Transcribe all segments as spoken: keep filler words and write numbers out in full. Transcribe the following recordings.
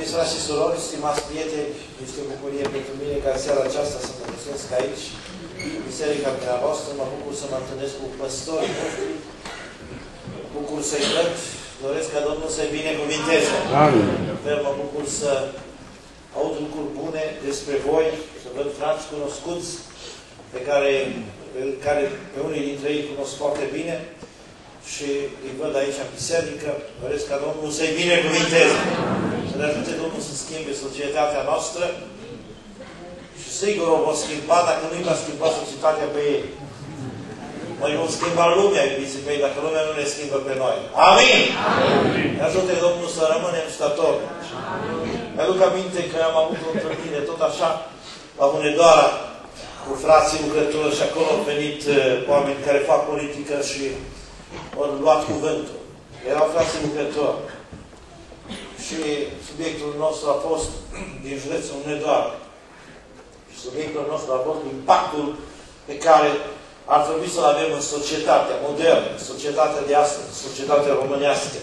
Iubiți frați și surori, stimați prieteni, este o bucurie pentru mine ca în seara aceasta să mă găsesc aici, în biserica dumneavoastră. Mă bucur să mă întâlnesc cu păstorii noștri, mă bucur să-i văd, doresc ca Domnul să-i binecuvinteze. Mă bucur să aud lucruri bune despre voi, să văd frați cunoscuți, pe care, pe care pe unii dintre ei cunosc foarte bine și îi văd aici în biserică. Doresc ca Domnul să-i binecuvinteze, să ne ajute Domnul să schimbe societatea noastră și sigur o vor schimba dacă nu-i va schimba societatea pe ei. Noi vom schimba lumea, iubiții mei, dacă lumea nu ne schimbă pe noi. Amin! Amin. Ne ajute Domnul să rămânem statori. Mi-aduc aminte că am avut o întâlnire tot așa la Hunedoara cu frații lucrători și acolo au venit uh, oameni care fac politică și au luat cuvântul. Erau frații lucrători. Și subiectul nostru a fost din județul Hunedoara. Și subiectul nostru a fost impactul pe care ar trebui să-l avem în societatea modernă, societatea de astăzi, societatea românească.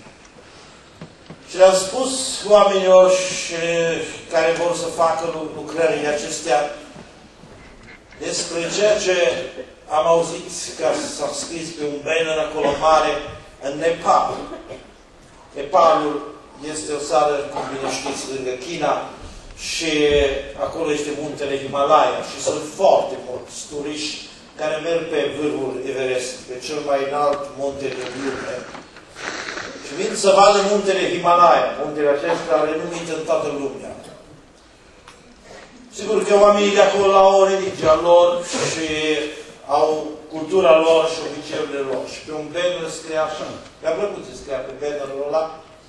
Și le-am spus oamenilor care vor să facă lucrările acestea despre ceea ce am auzit că s-a scris pe un banner acolo mare în Nepal. Nepalul este o țară, cum bine știți, lângă China și acolo este muntele Himalaya și sunt foarte mulți turiști care merg pe vârful Everest, pe cel mai înalt munte din lume. Și vin să vadă muntele Himalaya, muntele acesta renumit în toată lumea. Sigur că oamenii de acolo au religia lor și au cultura lor și obiceiurile lor. Și pe un banner scrie așa. Mi-a plăcut să scria pe bannerul ăla.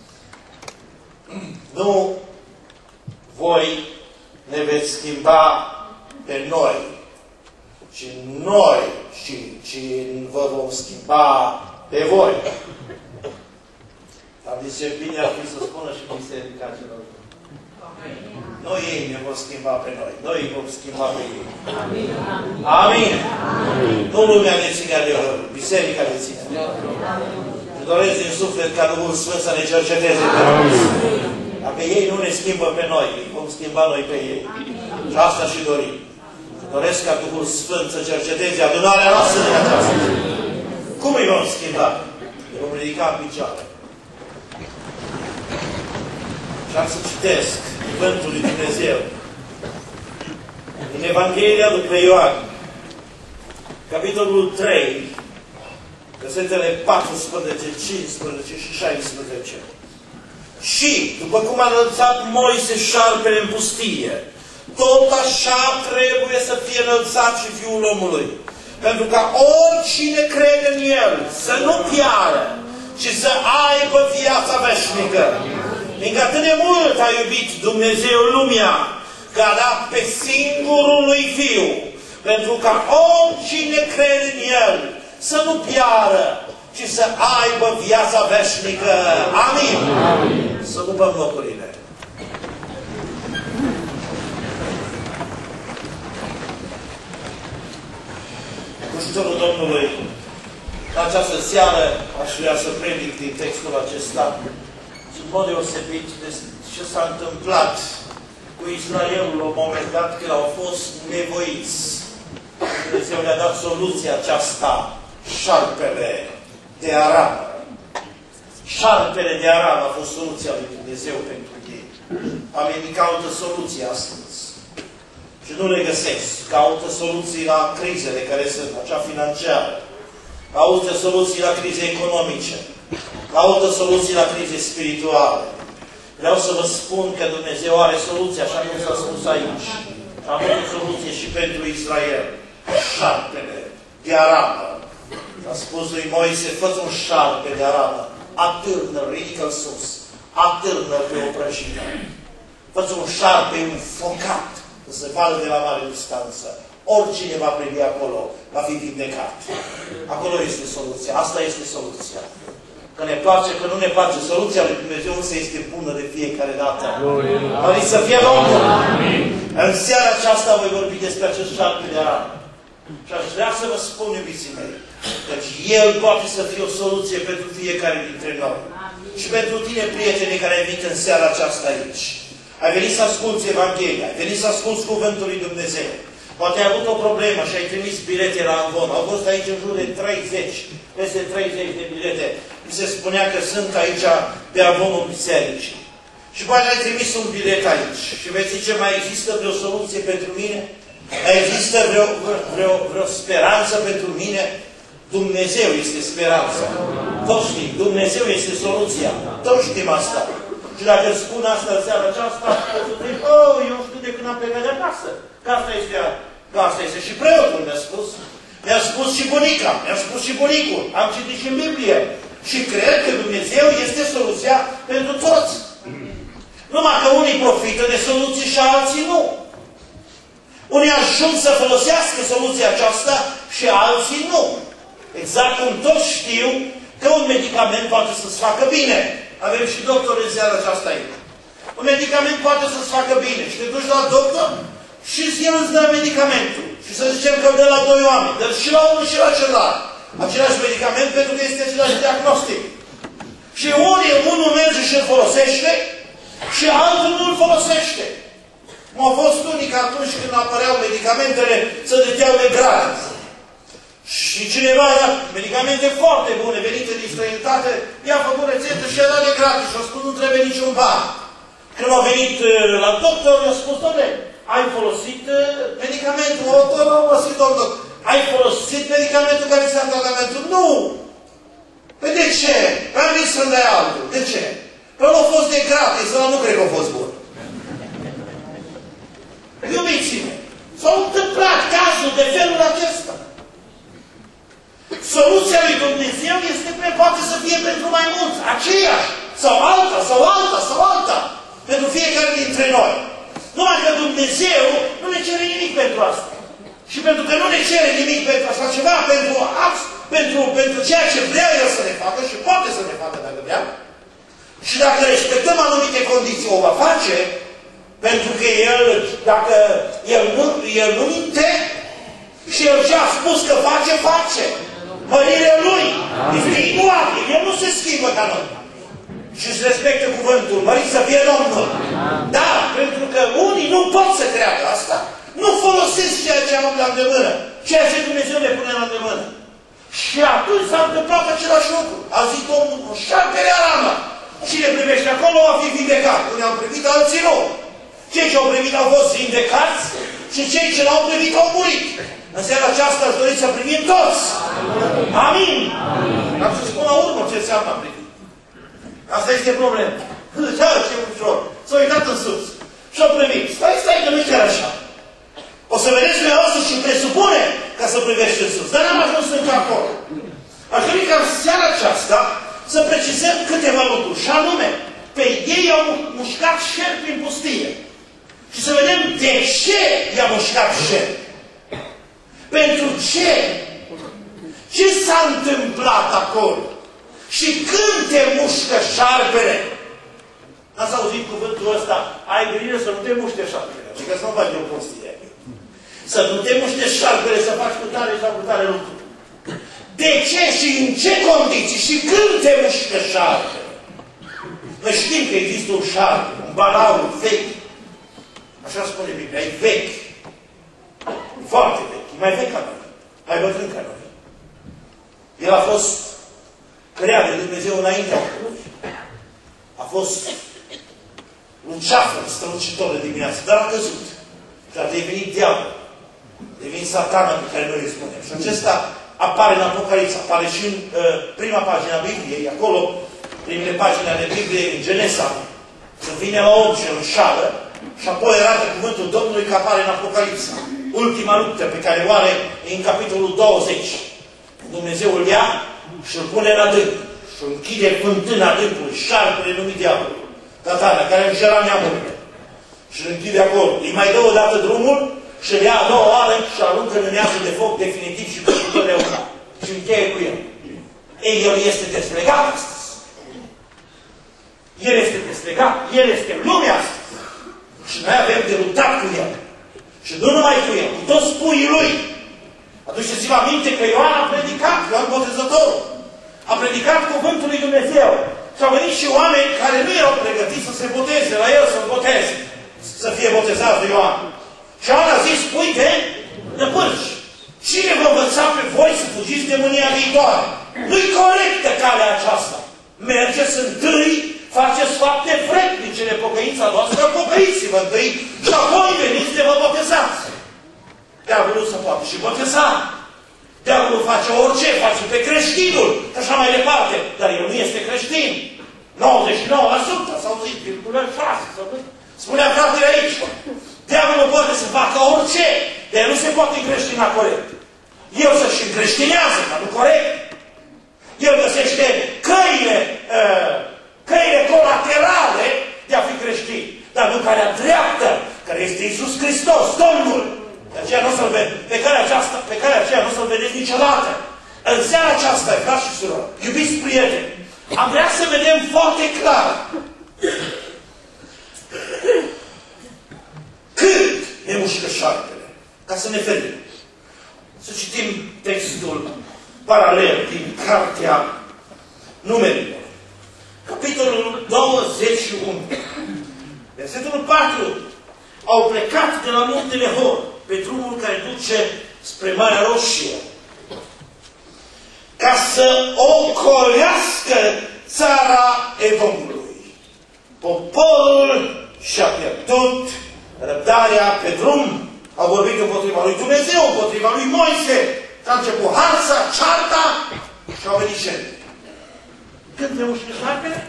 Nu voi ne veți schimba pe noi, ci noi și, și vă vom schimba pe voi. Dar zice, bine ar fi să spună și biserica celor. Noi ei ne vor schimba pe noi. Noi îi vom schimba pe ei. Amin. Amin. Amin. Nu lumea ne ține adevărul. Biserica ne ține adevărul. Îmi doresc din suflet ca Duhul Sfânt să ne cerceteze pe noi. Dacă ei nu ne schimbă pe noi, îi vom schimba noi pe ei. Și asta și dorim. Doresc ca Duhul Sfânt să cerceteze adunarea noastră de aceasta. Cum îi vom schimba? Îi vom ridica în picioare. Și am să citesc cuvântul lui Dumnezeu. Din Evanghelia după Ioan, capitolul trei, versetele paisprezece, cincisprezece și șaisprezece. Și, după cum a înălțat Moise șarpele în pustie, tot așa trebuie să fie înălțat și Fiul omului. Pentru ca oricine crede în El să nu piară, ci să aibă viața veșnică. Fiindcă atât de mult a iubit Dumnezeu lumea, că a dat pe singurul lui Fiu, pentru ca oricine crede în El să nu piară, ci să aibă viața veșnică. Amin. Amin. Să ocupăm locurile. Cu ajutorul Domnului, în această seară aș vrea să predic din textul acesta și în mod deosebit de ce s-a întâmplat cu Israelul la un moment dat când au fost nevoiți. Dumnezeu le-a dat soluția aceasta, șarpele de Aram. Șarpele de Aram a fost soluția lui Dumnezeu pentru ei. Oamenii caută soluții astăzi și nu le găsesc. Caută soluții la crizele care sunt, acea financiară. Caută soluții la crize economice. Caută soluții la crize spirituale. Vreau să vă spun că Dumnezeu are soluții, așa cum s-a spus aici. A avut o soluție și pentru Israel. Șarpele de aramă. A spus lui Moise, fă-ți un șarpe de aramă. Atârnă, ridică-l sus. Atârnă pe o prăjină. Fă-ți un șarpe înfocat, să se vadă de la mare distanță. Oricine va privi acolo, va fi vindecat. Acolo este soluția. Asta este soluția. Că ne place, că nu ne place. Soluția lui Dumnezeu însă este bună de fiecare dată. Măriți să fie Domnul! În seara aceasta voi vorbi despre acest șarpe de aram. Și aș vrea să vă spun, iubiții mei, că El poate să fie o soluție pentru fiecare dintre noi. Și pentru tine, prietene, care ai venit în seara aceasta aici. Ai venit să asculți Evanghelia, ai venit să asculți Cuvântul lui Dumnezeu. Poate ai avut o problemă și ai trimis bilete la Amvon. Au fost aici în jur de treizeci, peste treizeci de bilete. Mi se spunea că sunt aici pe Amvonul bisericii. Și poate ai trimis un bilet aici și vei zice, mai există vreo soluție pentru mine? Mai există vreo, vreo, vreo speranță pentru mine? Dumnezeu este speranța. Toți știm, Dumnezeu este soluția. Toți știm asta. Și dacă îți spun asta în seara aceasta, o să zic, oh, eu știu de când am plecat de acasă. Că asta este, că asta este și preotul mi-a spus. Mi-a spus și bunica, mi-a spus și bunicul. Am citit și în Biblie. Și cred că Dumnezeu este soluția pentru toți. Numai că unii profită de soluții și alții nu. Unii ajung să folosească soluția aceasta și alții nu. Exact cum toți știu că un medicament poate să-ți facă bine. Avem și doctor în seara aceasta aici. Un medicament poate să-ți facă bine. Și te duci la doctor și el îți dă medicamentul. Și să zicem că îl dă la doi oameni. Dă și la unul și la celălalt. Același medicament pentru că este același diagnostic. Și unii, unul merge și îl folosește și altul nu îl folosește. M-au fost unii că atunci când apăreau medicamentele să dădeau de gratis. Și cineva era medicamente foarte bune, venite din străinătate, i-a făcut rețetă și i-a dat de gratis și a spus, nu trebuie niciun ban. Când a venit la doctor, i-a spus, doamne, ai folosit medicamentul? O, nu am folosit, doctor. Ai folosit medicamentul care ți-a tratamentul? Nu! Păi de ce? Am zis să-mi dai altul. De ce? Păi nu a fost de gratis, ăla nu cred că a fost bun. Iubiți-mă, s-au întâmplat cazul de felul acesta. Soluția lui Dumnezeu este pe, poate să fie pentru mai mulți, aceeași, sau alta, sau alta, sau alta, pentru fiecare dintre noi. Numai că Dumnezeu nu ne cere nimic pentru asta. Și pentru că nu ne cere nimic pentru așa ceva, pentru, pentru, pentru ceea ce vrea El să ne facă și poate să ne facă dacă vrea, și dacă respectăm anumite condiții, o va face, pentru că El, dacă El nu, El nu minte, și El ce-a spus că face, face. Mărirea Lui este iguală. El nu se schimbă ca noi. Și își respectă cuvântul. Mărit să fie Domnul. Dar, pentru că unii nu pot să creadă asta, nu folosesc ceea ce am la îndemână. Ceea ce Dumnezeu le pune la îndemână. Și atunci s-a întâmplat același lucru. A zis Domnul, șarpele aramă. Cine privește acolo va fi vindecat. Unii am privit, alții nu. Cei ce au privit au fost vindecați și cei ce l-au privit au murit. În seara aceasta aș dori să primim toți. Amin. Am să spun la urmă ce înseamnă a privi. Asta este problema. Da, ce ușor. S-a uitat în sus. Și-a privit. Stai, stai, că nu chiar așa. O să vedeți dumneavoastră și presupune ca să privești în sus. Dar n-am ajuns încă acolo. Aș dori ca în seara aceasta să precizăm câteva lucruri. Și anume, pe ei au mușcat șerpi în pustie. Și să vedem de ce i-a mușcat șerpi. Pentru ce? Ce s-a întâmplat acolo? Și când te mușcă șarpele? N-ați auzit cuvântul ăsta? Ai grijă să nu te muște șarpele. Și că să nu faci de o prostie. Să nu te muște șarpele, să faci cu tare sau cu tare lucru. De ce și în ce condiții? Și când te mușcă șarpele? Noi știm că există un șarpe, un balaur vechi. Așa spune Biblia, e vechi. Foarte vechi. E mai vechi ca noi. Mai bătrân ca noi. El a fost creat de Dumnezeu înaintea crucii. A fost un ceafă strălucitor de dimineață, dar a căzut. Și a devenit diavol. A devenit satana pe care noi îi spunem. Și acesta apare în Apocalipsa, apare și în uh, prima pagină a Bibliei, acolo, primele pagini ale Bibliei, în Genesa, când vine la om și îl înșală, și apoi arată cuvântul Domnului că apare în Apocalipsa. Ultima luptă pe care o are e în capitolul douăzeci. Dumnezeu îl ia și îl pune la dânc. Și îl închide fântâna dâncului, șarpele numit diavolul, Satana, care îngera neamurile. Și îl închide acolo. Îi mai dă o dată drumul și îl ia a doua oară și aruncă în neamul de foc definitiv și pentru totdeauna. Și încheie cu el. Ei, el este desplegat astăzi. El este desplegat. El este lumea astăzi. Și noi avem de luptat cu el. Și nu numai cu el, cu toți puii lui. Aduceți-vă aminte că Ioan a predicat, Ioan Botezătorul. A predicat cuvântul lui Dumnezeu. Și au venit și oameni care nu erau pregătiți să se boteze la el, să-l boteze, să fie botezați de Ioan. Și Ioan a zis, uite, năpârși, cine vă învăța pe voi să fugiți de mânia viitoare? Nu-i corectă calea aceasta. Mergeți întâi, faceți fapte vrednice de pocăința noastră, pocăiți-vă întâi și apoi veniți de vă botezați. Diavolul se poate și boteza. Diavolul face orice, face pe creștinul, și așa mai departe. Dar el nu este creștin. nouăzeci și nouă la sută sau zis, virgulă șase, sau spunea fratele aici. Diavolul poate să facă orice, dar el nu se poate încreștina corect. El să-și încreștinează, dar nu corect. El găsește căile, uh, căile colaterale de a fi creștin, dar nu calea dreaptă, care este Iisus Hristos, Domnul. De aceea nu să-l vedeți, pe care aceasta, pe care aceea nu să-l vedeți niciodată. În seara aceasta, frați și surori, iubiți prieteni, am vrea să vedem foarte clar când ne mușcă șarpele, ca să ne ferim. Să citim textul paralel din Cartea Numerilor. Capitolul douăzeci și unu. Versetul patru. Au plecat de la muntele Hor, pe drumul care duce spre Marea Roșie, ca să ocolească țara Edomului. Poporul și-a pierdut răbdarea pe drum, au vorbit împotriva lui Dumnezeu, împotriva lui Moise, s-a început harța, cearta și au venit șerpi. Când te mușcă șarpele?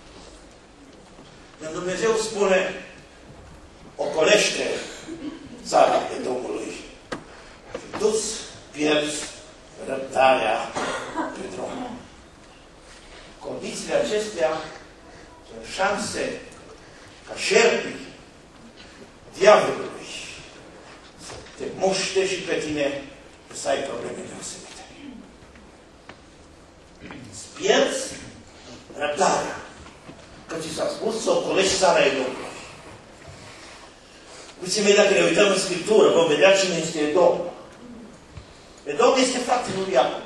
Când Dumnezeu spune, ocolește țara Edomului. Și dus, pierzi răbdarea pe drum. Condițiile acestea sunt șanse ca șerpii diavolului să te muște și pe tine să ai probleme deosebite. Îți pierzi răbdarea. Că ți s-a spus să ocolești țara Edomului. Uite-ți mei, dacă ne uităm în Scriptură, vom vedea cine este Edom. Edom este fratele lui Iacov.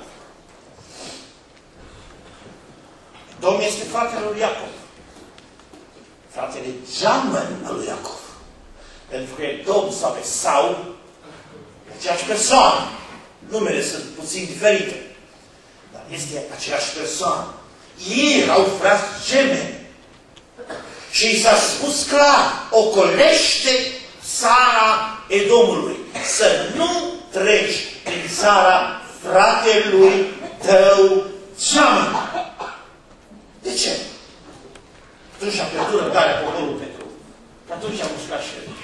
Edom este fratele lui Iacov. Fratele geamăn al lui Iacov. Pentru că Edom sau Esau e aceeași persoană. Numele sunt puțin diferite. Dar este aceeași persoană. Ei erau frați gemeni. Și i s-a spus clar, ocolește țara Edomului. Să nu treci prin țara fratelui tău geamăn. De ce? Atunci a pierdut răbdarea poporul Petru. Atunci a mușcat și el.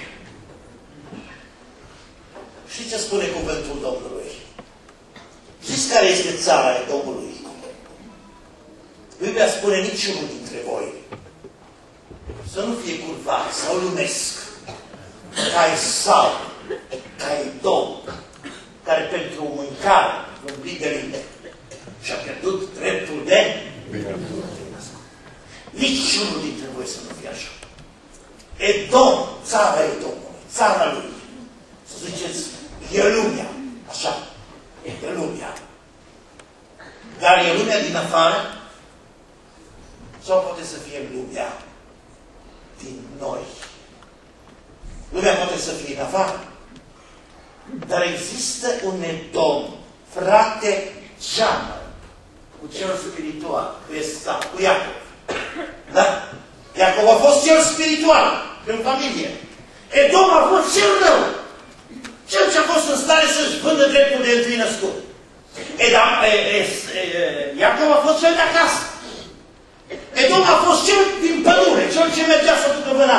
Știți ce spune cuvântul Domnului? Știți care este țara Edomului? Biblia spune niciunul dintre voi să nu fie curvat sau lumesc ca Esau, ca Edom, care pentru mâncare, un plic de linde, și-a pierdut dreptul de niciunul dintre voi să nu fie așa. Edom, țara Edomului, țara lui. Să ziceți, e lumea. Așa. E lumea. Dar e lumea din afară? Sau poate să fie lumea din noi? Lumea poate să fie în afară. Dar există un Edom, frate geamăn, cu cel spiritual, cu Esau, cu Iacov. Da? Iacov a fost cel spiritual, în familie. Edom a fost cel rău. Cel ce a fost în stare să-și vândă dreptul de întâi născut. Edam, e, e, e, Iacov a fost cel de acasă. Edom a fost cel din pădure, cel ce mergea să ducă vâna.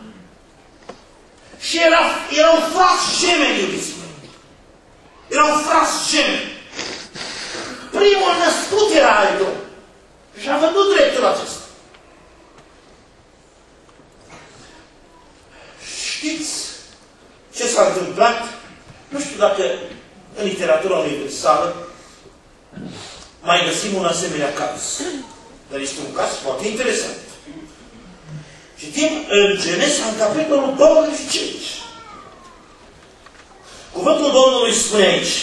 Și era, erau frați gemeni, iubiți mei. Erau frați gemeni. Primul născut era Edom. Și a vândut dreptul acesta. Știți ce s-a întâmplat? Nu știu dacă în literatura universală mai găsim un asemenea caz. Dar este un caz foarte interesant. Citim în Genesa, în capitolul douăzeci și cinci. Cuvântul Domnului spune aici.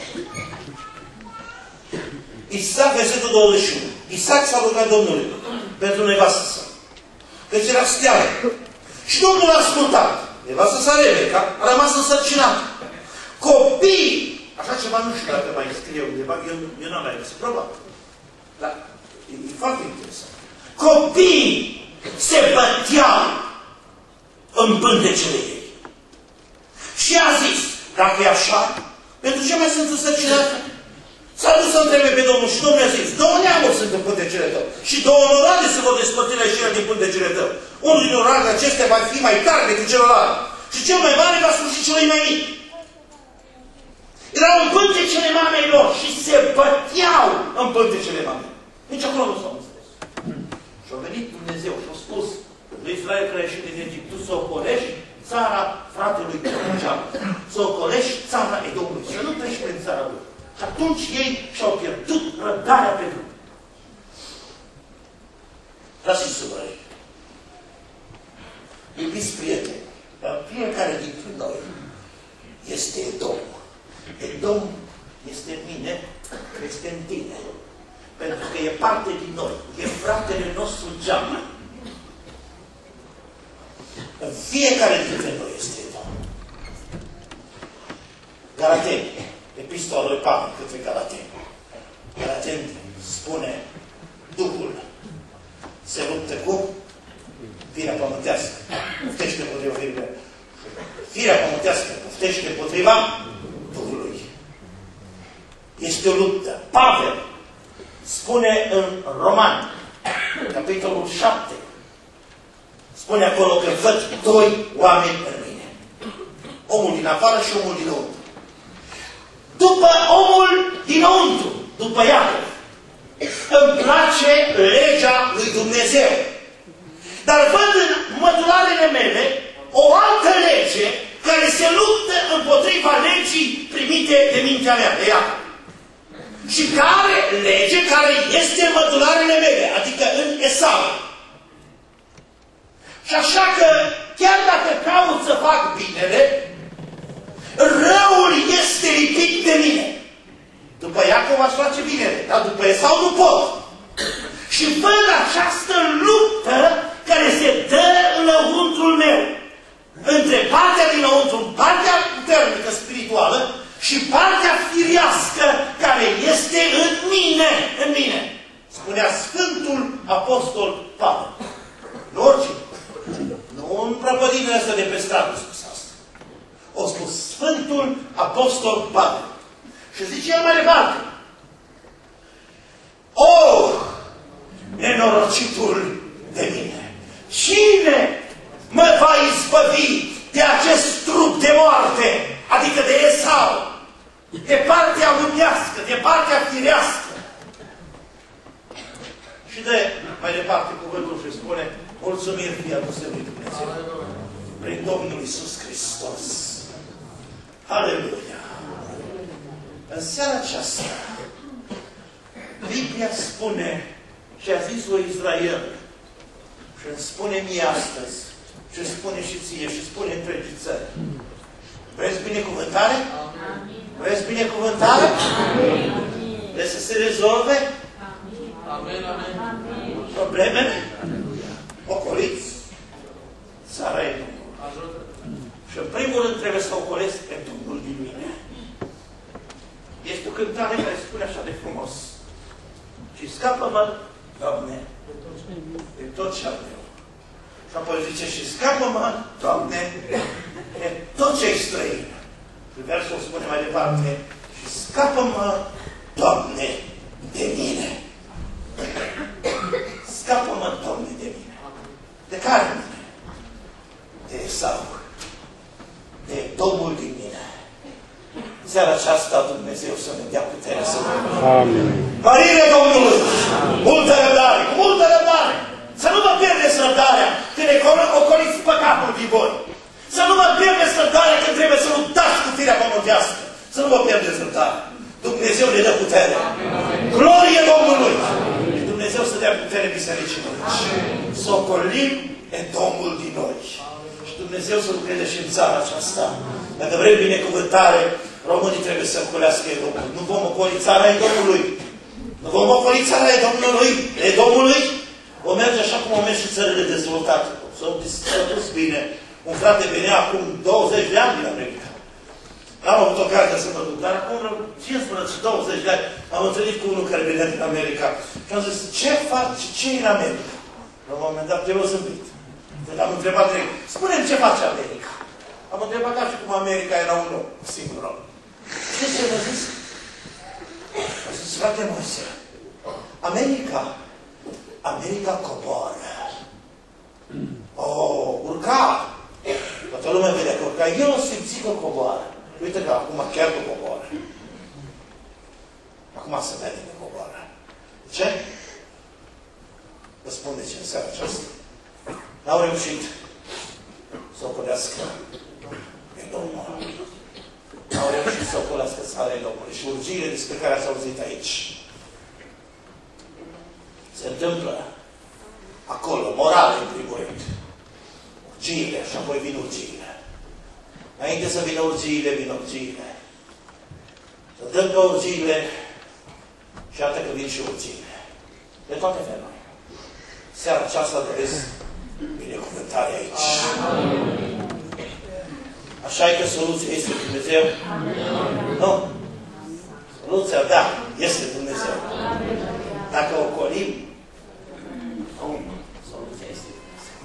Isaac, versetul douăzeci și unu. Isaac s-a rugat Domnului. pentru nevastă sa. Căci era steală. Și Domnul a ascultat. Nevastă sa Rebecca a rămas însărcinată. Copiii, așa ceva nu știu dacă mai scrie undeva, eu, eu n-am mai găsit, probabil. Dar e, e foarte interesant. Copiii se băteau în pântecele ei. Și a zis, dacă e așa, pentru ce mai sunt însărcinată? S-a dus să întrebe pe Domnul și Domnul a zis, două neamuri sunt în pântecele tău și două onorare se vor despărți la cele din pântecele tău. Unul din onorarele acestea va fi mai tare decât celălalt și cel mai mare va sluji celui mai mic. Erau în pântecele mamei lor și se băteau în pântecele mamei. Nici acolo nu s-au înțeles. Și a venit Dumnezeu și a spus lui Israel care a ieșit din Egipt, tu să ocolești țara fratelui tău, să ocolești țara Edomului, să nu treci prin țara lui. Și atunci ei și-au pierdut răbdarea pe drum. Dați-mi să vă rog. Iubiți prieteni, dar fiecare dintre noi este Edom. Edom este în mine, este în tine. Pentru că e parte din noi. E fratele nostru geamă. În fiecare dintre noi este Edom. Galateni, epistola lui Pavel către Galateni. Galateni spune, Duhul se luptă cu firea pământească. Poftește împotriva firii. Firea pământească poftește împotriva Duhului. Este o luptă. Pavel spune în Roman, capitolul șapte, spune acolo că văd doi oameni în mine. Omul din afară și omul dinăuntru. După omul dinăuntru, după Iacov, îmi place legea lui Dumnezeu. Dar văd în mădularele mele o altă lege care se luptă împotriva legii primite de mintea mea, de Iacov. Și care lege care este în mădularele mele, adică în Esau. Și așa că, chiar dacă caut să fac binele, răul este lipit de mine. După Iacov aș face binele, dar după Esau nu pot. Și văd această luptă care se dă înăuntrul meu. Între partea dinăuntru, partea puternică spirituală și partea firească care este în mine, în mine. Spunea Sfântul Apostol Pavel. Nu oricine. Nu în prăpădinile astea de pe stradă spus asta. O spus Sfântul Apostol Pavel. Și zice el mai departe. Oh, nenorocitul de mine! Cine mă va izbăvi de acest trup de moarte, adică de Esau, de partea lumească, de partea firească? Și de mai departe cuvântul și spune, mulțumiri fie aduse lui Dumnezeu prin Domnul Iisus Hristos. Aleluia! În seara aceasta, Biblia spune și a zis lui Israel și îmi spune mie astăzi și spune și ție și spune întregii țări. Vreți binecuvântare? Vreți binecuvântare? Vreți să se rezolve? Problemele? Ocoliți țara e Domnul. Și în primul rând trebuie să ocolesc pe Domnul din mine. Este o cântare care spune așa de frumos. Și scapă-mă, Doamne, de tot ce-am eu. Și apoi zice, și scapă-mă, Doamne, de tot ce-i străin. Și versul spune mai departe, și scapă-mă, Doamne, de mine. Scapă-mă, Doamne, de mine. De care mine? De Esau. De Domnul din mine. Seara aceasta Dumnezeu să ne dea puterea să vedem. Amin. Mărire Domnului! Multă răbdare! Cu multă răbdare! Să nu vă pierdeți răbdarea când ocoliți păcatul din voi. Să nu vă pierdeți răbdarea când trebuie să luptați cu firea pământească. Să nu vă pierdeți răbdarea. Dumnezeu ne dă putere. Glorie Domnului! Și Dumnezeu să dea putere bisericii noi. Să ocolim Edomul din noi. Și Dumnezeu să lucreze și în țara aceasta. Dacă vrem binecuvântare, românii trebuie să ocolească Edomul. Nu vom ocoli țara Edomului. Nu vom ocoli țara Edomului. Edomului. O merge așa cum o merge și țările dezvoltate. S-a dus bine. Un frate venea acum douăzeci de ani din America. N-am avut ocazia să mă duc, dar acum cincisprezece douăzeci de ani am întâlnit cu unul care venea din America. Și am zis, ce faci, ce e în America? La un moment dat, eu zâmbit. Am întrebat direct, spune-mi ce face America. Am întrebat ca și cum America era un om, singur om. Știți ce mi-a zis? A zis, frate Moise, America, America coboară. Oh, urca. Toată lumea vedea că urca. El o simți că coboară. Uite că acum chiar că coboară. Acum se vede că coboară. De ce? Vă spun de ce în seara aceasta. N-au reușit să ocolească pe Domnul. N-au reușit să ocolească țara Domnului. Și urgiile despre care ați auzit aici se întâmplă acolo, morale în primul rând. Urgiile și apoi vin urgiile. Înainte să vină urgiile, vin urgiile. Să dăm pe urgiile și iată că vin și urgiile. De toate felurile. Seara aceasta doresc binecuvântare aici. Așa e că soluția este Dumnezeu? Nu. Soluția, da, este Dumnezeu. Dacă o colim, nu, soluția este Dumnezeu.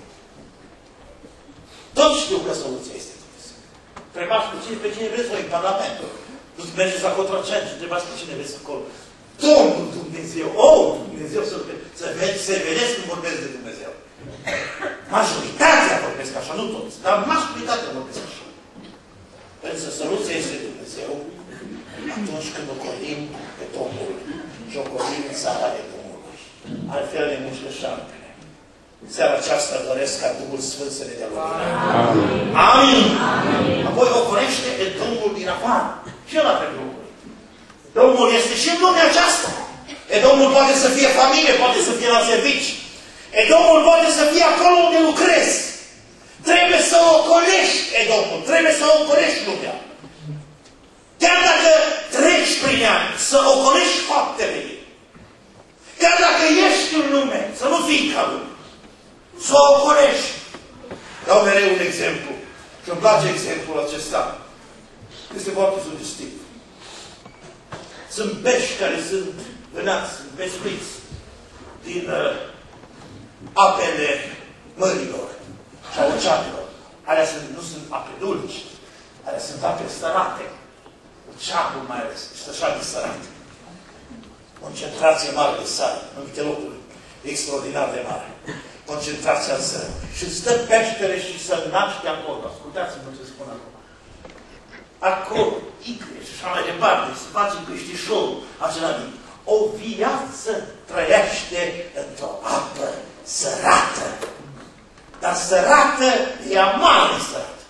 Toți știu că soluția este Dumnezeu. Întrebați pe cine, pe cine vreți voi în Parlamentul. Nu mergeți la Cotroceni și întrebați pe cine vreți acolo. Domnul Dumnezeu, oh, Dumnezeu să, să, să vedeți cum vorbesc de Dumnezeu. Majoritatea vorbesc așa, nu toți, dar majoritatea vorbesc așa. Însă soluția este Dumnezeu atunci când o colim pe Domnul și o colim în țara de Domnului. Altfel ne mușcă șarpele. Seara aceasta doresc ca Duhul Sfânt să ne dea lumină. Amin. Amin! Apoi ocolește pe Domnul din afară. Și ăla pe Domnul. Domnul este și în lumea aceasta. E Domnul poate să fie familie, poate să fie la servici. E Domnul poate să fie acolo unde lucrezi. Trebuie să ocolești, e Domnul. Trebuie să ocolești lumea. Chiar dacă treci prin ea, să ocolești faptele ei. Chiar dacă ești în lume, să nu fii ca lume. Să o ocolești. Dau mereu un exemplu. Și îmi place exemplul acesta. Este foarte sugestiv. Sunt pești care sunt vânați, sunt pescuiți din uh, apele mărilor și a oceanelor. Alea sunt, nu sunt ape dulci, alea sunt ape sărate. Oceanul mai ales, este așa de sărate. Concentrație mare de sare, în anumite locuri extraordinar de mare. Concentrația în sără. Și stă peștele și să naște acolo. Ascultați-mă ce spun acum. Acolo, icre și așa mai departe, se face peștișorul acela din. O viață trăiește într-o apă sărată. Dar sărată e mare sărată.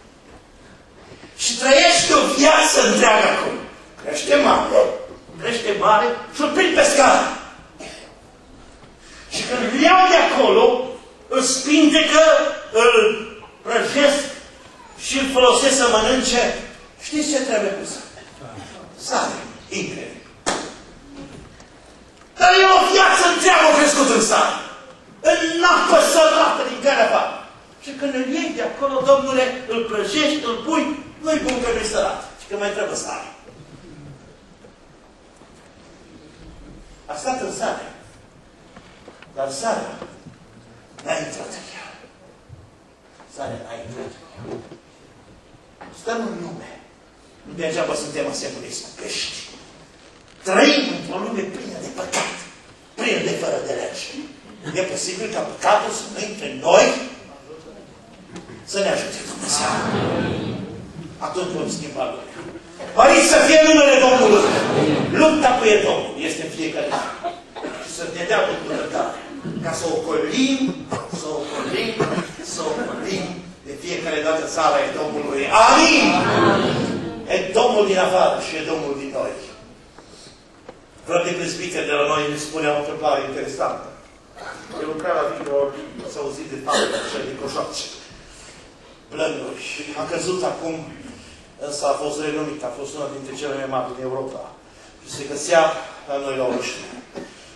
Și trăiește o viață întreagă acolo. Crește mare, crește mare și îl prind pe scară. Și când îl iau de acolo, îl spintecă, îl prăjesc și îl folosesc să mănânce. Știți ce trebuie cu sare? Sare, incredibil. Dar e o viață întreagă crescut în sare. În apă sărată din care afară. Și când îl iei de acolo, Domnule, îl prăjești, îl pui, nu-i bun că nu-i sărat. Și că mai trebuie sare. A stat în sare. Dar sarea n-a intrat în ea. Sarea n-a intrat în ea. Stăm în lume. Nu degeaba suntem asemănăți cu pești. Trăim într-o lume plină de păcat. Plină de fără de lege. E posibil ca păcatul să nu intre în noi, să ne ajute Dumnezeu. Atunci vom schimba lumea. Mărit să fie numele Domnului. Lupta cu e Domnul este în fiecare zi. Și să ne dea bucurătate. Ca să ocolim, să ocolim, să ocolim de fiecare dată țara e Domnului. Amin! E Domnul din afară și e Domnul din noi. Vreau de prezbiter de la noi ne spunea o întâmplare interesantă. Eu lucram la video, s-a auzit de faptul așa de cojoace. Plănuri. A căzut acum, însă a fost renumit, a fost una dintre cele mai mari din Europa. Și se găsea la noi la Orăștie.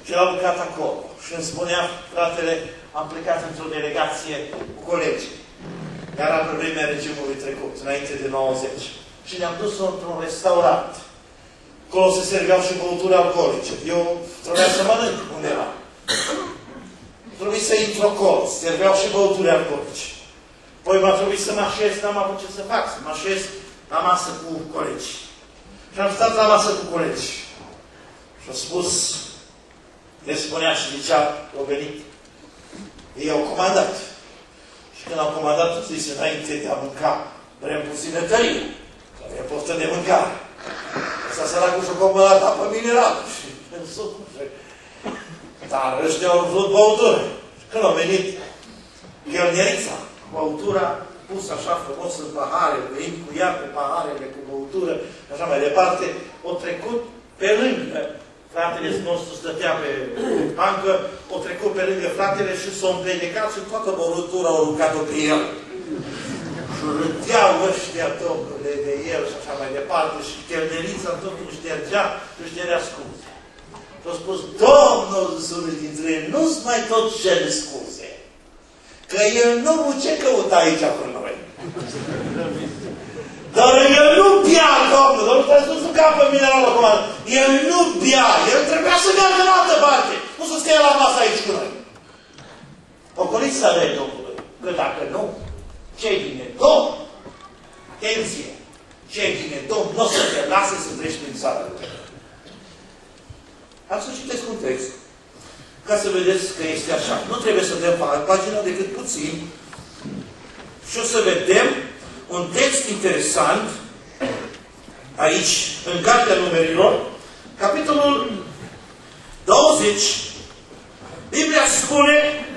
Și l-a lucrat acolo. Și îmi spunea, fratele, am plecat într-o delegație cu colegii. Era pe vremea regimului trecut, înainte de nouăzeci. Și ne-am dus într-un restaurant. Acolo se serveau și băuturi alcoolice. Eu trebuia să mănânc undeva. Trebuie să intru acolo. Se serveau și băuturi alcoolice. Păi m-a trebuit să mă așez, n-am avut ce să fac. Să mă așez la masă cu colegi. Și am stat la masă cu colegi. Și a spus, le spunea și zicea, au venit. Ei au comandat. Și când au comandat, au zis, înainte de a mânca, vrem puțină tărie. Care e poftă de mâncare. Asta săracul și-o comandat apă mineral. Și în suc. Dar ăștia au vrut băutură. Și când au venit chelnerița, băutura pus așa frumos în pahare, venind cu ea pe paharele cu băutură, așa mai departe, o trecut pe lângă. Fratele nostru stătea pe bancă, o trecut pe lângă fratele și s-o împedecat și toată băutura au rugat-o pe el. Și rânteau ăștia, domnule, de el și așa mai departe, și chelnerița tot își ștergea, își cerea scuze. Și a spus, Domnul, unul dintre ei, nu-ți mai tot cere scuze. Că el nu ce căuta aici cu noi. Dar el nu bea, Domnul, Domnul trebuie să ducă apă minerală acum. El nu bea, el trebuia să meargă în altă parte. Nu să stea la masă aici cu noi. Ocoliți să vei, Domnului, că dacă nu, cei bine, Domn, atenție, cei bine, Domn, nu o să te lasă să treci prin țara lui. Am să citesc un text, ca să vedeți că este așa. Nu trebuie să dăm pagina decât puțin și o să vedem un text interesant aici, în Cartea Numerilor, capitolul douăzeci. Biblia spune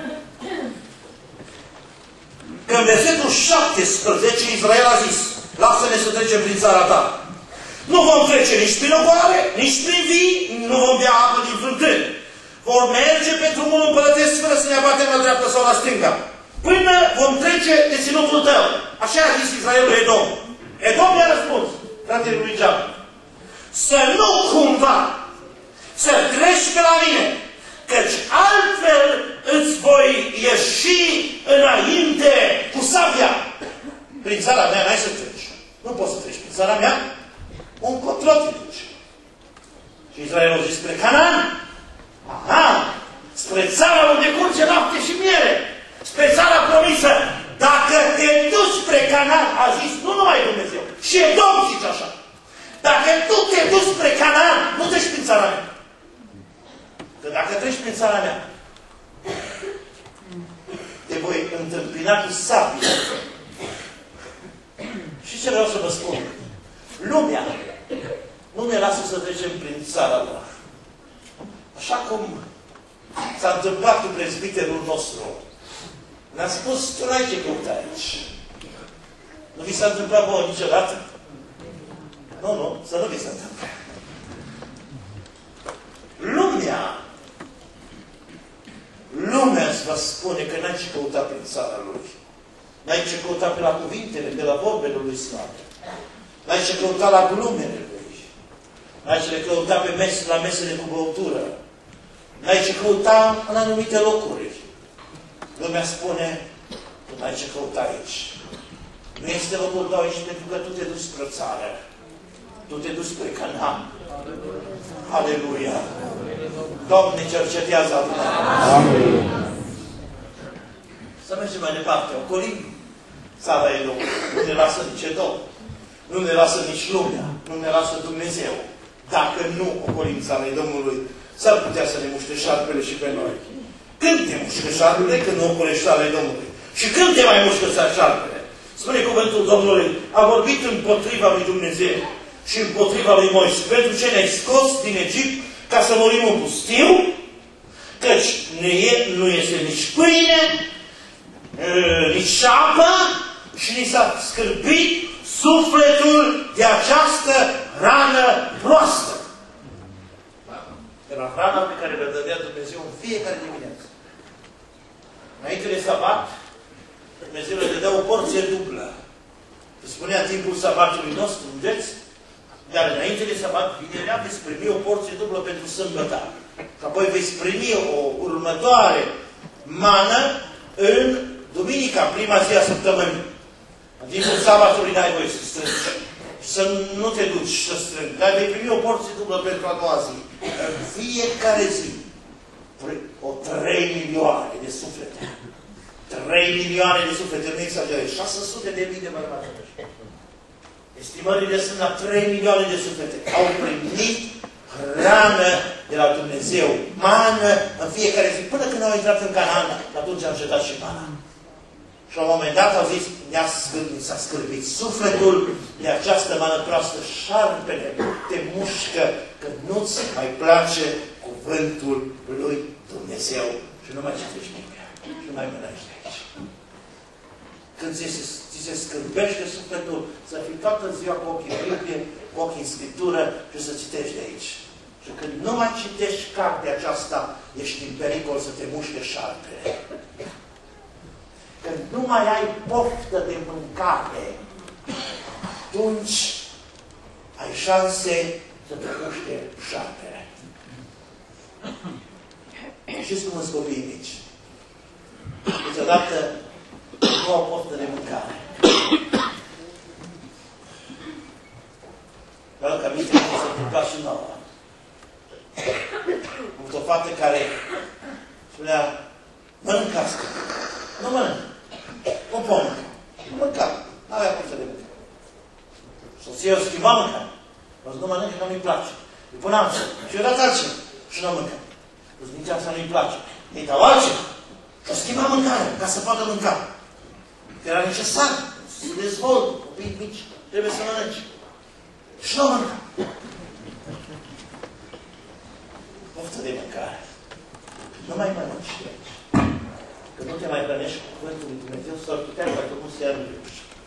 că în versetul șaptesprezece Israel a zis, lasă-ne să trecem prin țara ta. Nu vom trece nici prin ogoare, nici prin vii, nu vom bea apă din fântâni. Vor merge pe drumul împărătesc fără să ne abatem la dreapta sau la stânga. Până vom trece de ținutul tău. Așa a zis Israelul Edom. Edom i-a răspuns, fratele lui Geam, să nu cumva să treci pe la mine, căci altfel îți voi ieși înainte cu sabia. Prin țara mea n-ai să treci. Nu poți să treci prin țara mea. Un control te duci. Și Israel a zis spre Canaan. Aha! Spre țara unde curge lapte și miere. Spre țara promisă. Dacă te duci spre Canaan, a zis, nu numai Dumnezeu. Și Edom zice așa. Dacă tu te duci spre Canaan, nu treci prin țara mea. Că dacă treci prin țara mea, te voi întâmpina cu sabie. Și ce vreau să vă spun? Lumea nu ne lasă să trecem prin țara lor. Așa cum s-a întâmplat cu prezbiterul nostru. Ne-a spus, tu n-ai ce căuta aici. Nu vi s-a întâmplat vouă niciodată? Nu, nu, să nu vi se întâmple. Lumea, lumea îți va spune că n-ai ce căuta prin țara lui. N-ai ce căuta pe la cuvintele, pe la vorbele lui Slav. N-ai ce căuta la glumele lui. N-ai ce le căuta pe mes, la mesele cu băutură. N-ai ce căuta în anumite locuri. Lumea spune, tu n-ai ce căuta aici. Nu este locul tău aici pentru că tu te duci spre țară. Tu te duci spre Canaan. Aleluia! Doamne, cercetează adunarea. Să mergem mai departe. Ocolim țara Edomului. Nu ne lasă nici Edom. Nu ne lasă nici lumea. Nu ne lasă Dumnezeu. Dacă nu ocolim țara Edomului, s-ar putea să ne muște șarpele și pe noi. Când te mușcă șarpele? Când nu ocolești țara Edomului. Și când te mai mușcă șarpele? Spune cuvântul Domnului, a vorbit împotriva lui Dumnezeu și împotriva lui Moise. Pentru ce ne-ai scos din Egipt ca să murim în pustiu? Căci nu este nici pâine, nici apă și ni s-a scârbit sufletul de această rană proastă. Era hrana pe care le dădea Dumnezeu în fiecare dimineață. Înainte de sabat, Dumnezeu le dădea o porție dublă. Îți spunea în timpul sabatului nostru, vedeți? Dar înainte de sabat, vinerea, veți primi o porție dublă pentru sâmbătă. Și apoi veți primi o următoare mană în duminica, prima zi a săptămânii. În timpul sabatului n-ai voie să strângi. Să nu te duci să strângi. Dar vei primi o porție dublă pentru a doua zi. În fiecare zi. O trei milioane de suflete. trei milioane de suflete, nu exagerez. șase sute de mii de bărbați. Estimările sunt la trei milioane de suflete. Au primit hrană de la Dumnezeu. Mană în fiecare zi. Până când au intrat în Canaan, atunci am cedat și mana. Și la un moment dat au zis, s-a scârbit sufletul de această mană proastă, șarpele te mușcă, că nu-ți mai place cuvântul lui Dumnezeu. Și nu mai citești Biblia. Și nu mai mănânci de aici. Când ți se, ți se scârbește sufletul, să fii toată ziua cu ochii în Biblie, cu ochii în Scriptură și să citești de aici. Și când nu mai citești cartea aceasta, ești în pericol să te muște șarpele. Când nu mai ai poftă de mâncare, atunci ai șanse să te muște șarpele. Știți cum sunt copiii mici? Câteodată nu au poftă de mâncare. Vreau că aminte că s-a întâmplat și nouă. Am avut o fată care spunea, mănâncă asta. Nu mănânc. Nu pot mânca. Nu mânca. N-avea poftă de mâncare. Soția o schimba mâncare. O să nu mănâncă, că nu-i place. Îi pune altceva. Și eu dat altceva. Și nu mâncă. Deci nici asta nu-i place. Îi dau altceva. Și o schimba mâncarea, ca să poată mânca. Că era necesar să dezvolt. Copii mici trebuie să mănânci. Și nu mâncă. Poftă de mâncare. Nu mai mănânci de aici. Că nu te mai hrănești cu cuvântul lui Dumnezeu, s-ar putea dacă nu se aruncă.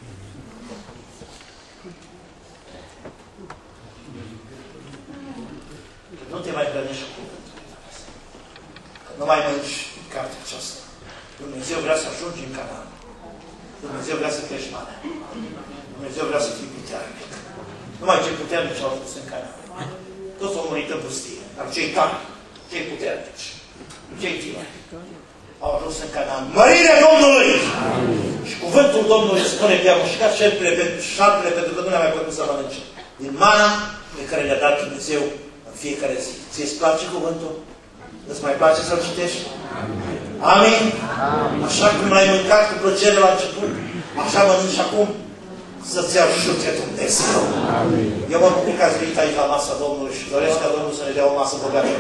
Că nu te mai hrănești cu cuvântul lui Dumnezeu. Că nu mai mănânci cartea aceasta. Dumnezeu vrea să ajungi în Canaan. Dumnezeu vrea să crești mare. Dumnezeu vrea să fii puternic. Numai cei puternici au fost în Canaan. Toți au murit în pustie. Dar cei tari, cei puternici, cei tineri, au ajuns în Canaan. Mărirea Domnului! Amin. Și cuvântul Domnului spune că i-a mușcat șarpele pentru, șarpele pentru că nu le-a mai putut să mănânce. Din mana pe care le-a dat Dumnezeu în fiecare zi. Ție-ți place cuvântul? Îți mai place să-l citești? Amin? Amin? Așa cum l-ai mâncat cu plăcere la început, așa mănânci acum. Să-ți ajute Dumnezeu. Amin. Eu mă bucur că ați venit aici la masa Domnului și doresc ca Domnul să ne dea o masă bogată.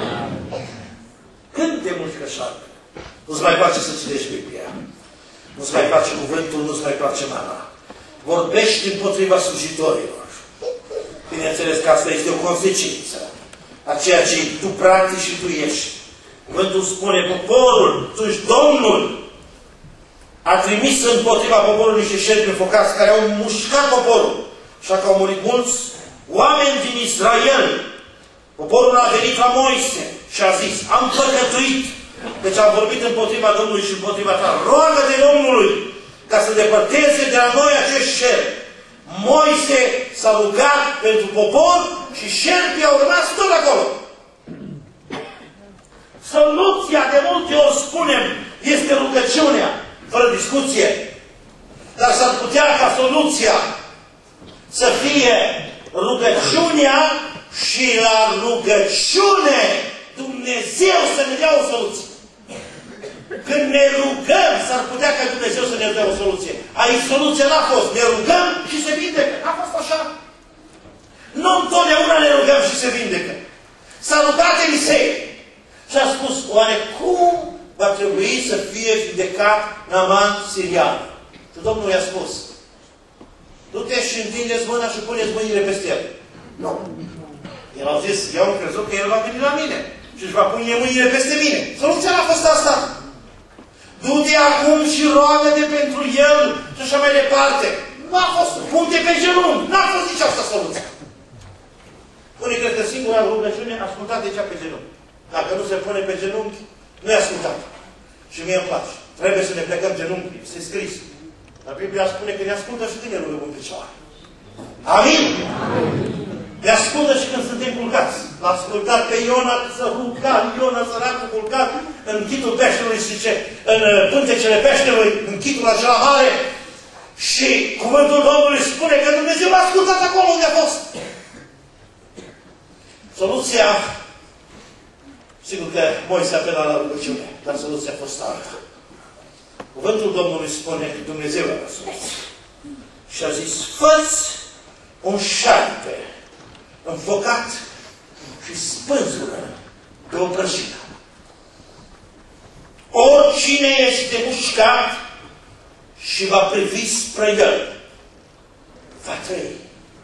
Când te mușcă șarpe? Nu-ți mai place să citești Biblia. Nu-ți mai place cuvântul, nu-ți mai place mana. Vorbești împotriva slujitorilor. Bineînțeles că asta este o consecință a ceea ce tu practici și tu ești. Cuvântul spune, poporul, tu ești Domnul, a trimis împotriva poporului și șerpi înfocați care au mușcat poporul. Așa că au murit mulți oameni din Israel. Poporul a venit la Moise și a zis, am păcătuit. Deci am vorbit împotriva Domnului și împotriva ta. Roagă-te Domnului ca să depărteze de la noi acești șerpi. Moise s-a rugat pentru popor și șerpii au rămas tot acolo. Soluția, de multe ori spunem, este rugăciunea. Fără discuție. Dar s-ar putea ca soluția să fie rugăciunea și la rugăciune Dumnezeu să ne dea o soluție. Când ne rugăm, s-ar putea ca Dumnezeu să ne dea o soluție. Aici soluția n-a fost. Ne rugăm și se vindecă. N-a fost așa. Nu întotdeauna ne rugăm și se vindecă. S-a rugat Elisei și a spus, oare cum va trebui să fie vindecat Naaman sirian? Și Domnul i-a spus, du-te și întindeți mâna și puneți mâinile peste el. Nu. El a zis, eu am crezut că el va veni la mine și își va pune mâinile peste mine. Soluția n-a fost asta. Du-te acum și roagă-te pentru el și așa mai departe. Nu a fost. Pune-te pe genunchi. N-a fost nici asta soluția. Unii cred că singura rugăciune ascultat de cea pe genunchi. Dacă nu se pune pe genunchi, nu e ascultat. Și mie îmi place. Trebuie să ne plecăm genunchii. Este scris. Dar Biblia spune că ne ascultă și când ne rugăm în picioare. Amin? Amin. Ne ascultă și când suntem culcați. L-a ascultat pe Iona să ruga, Iona săracul culcat în chitul peștelui, zice, în pântecele peștelui, în chitul acela mare. Și cuvântul Domnului spune că Dumnezeu l-a ascultat acolo unde a fost. Soluția, sigur că Moise apela la rugăciune, dar soluția a fost alta. Cuvântul Domnului spune că Dumnezeu a răspuns. Și a zis, fă-ți un șarpe înfocat și spânzură de o prăjină. Oricine este mușcat și va privi spre el, va trăi.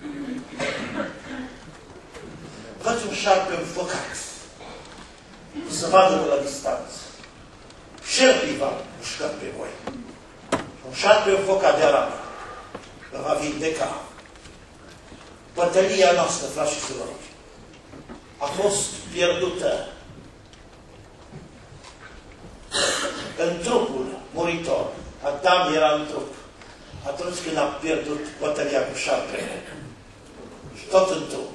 Fă-ți un șarpe înfocat, să vadă de la distanță. Și el va mușca pe voi. Un șarpe înfocat de aramă vă va vindeca. Bătălia noastră, frați și surori, a fost pierdută în trupul muritor. Adam era în trup. Atunci când a pierdut bătălia cu șarpele. Și tot în trup.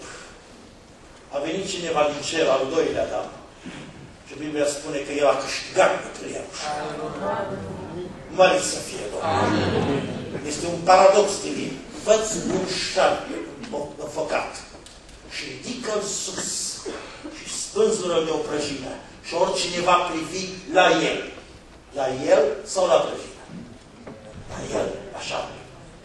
A venit cineva din cer, al doilea Adam. Și Biblia spune că el a câștigat bătălia cu șarpele. Mărit să fie Domnul. Este un paradox divin. Fă-ți un șarpe înfocat și ridică-l sus și spânzură-l de o prăjină. Și oricine va privi la el. La el sau la prăjină? La el, la șarpe.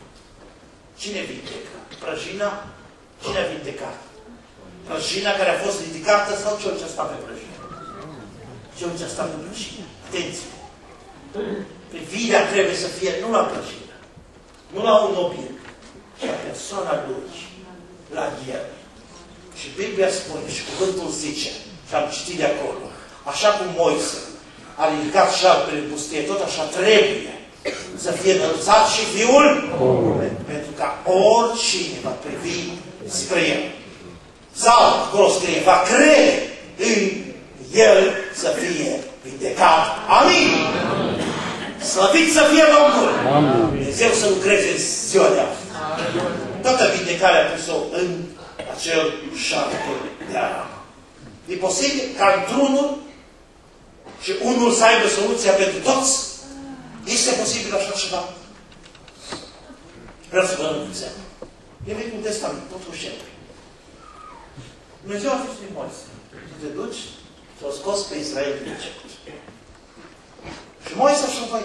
Cine vindecă? Prăjina? Cine a vindecat? Prăjina care a fost ridicată sau cel ce sta pe prăjină? Cel ce sta pe prăjină. Atenție! Privirea trebuie să fie nu la prăjină, nu la un obiect, ci la persoana lui, la el. Și Biblia spune, și cuvântul zice, și am citit de acolo, așa cum Moise a ridicat șarpele în pustie, tot așa trebuie să fie înălțat și Fiul, pentru ca oricine va privi spre el. Sau, acolo scrie, va crede în el să fie vindecat. Amin! Slăvit să fie Domnul! Dumnezeu să lucreze în ziua de azi. Toată vindecarea a pus-o în acel șarpe de aramă. E posibil ca într-unul și unul să aibă soluția pentru toți? Este posibil așa ceva? Vreau să vă dau un exemplu. E Vechiul Testament, tot cu șerpi. Dumnezeu a zis lui Moise, să te duci să-o scoți pe Israel din Egipt. Și Moise așa vai.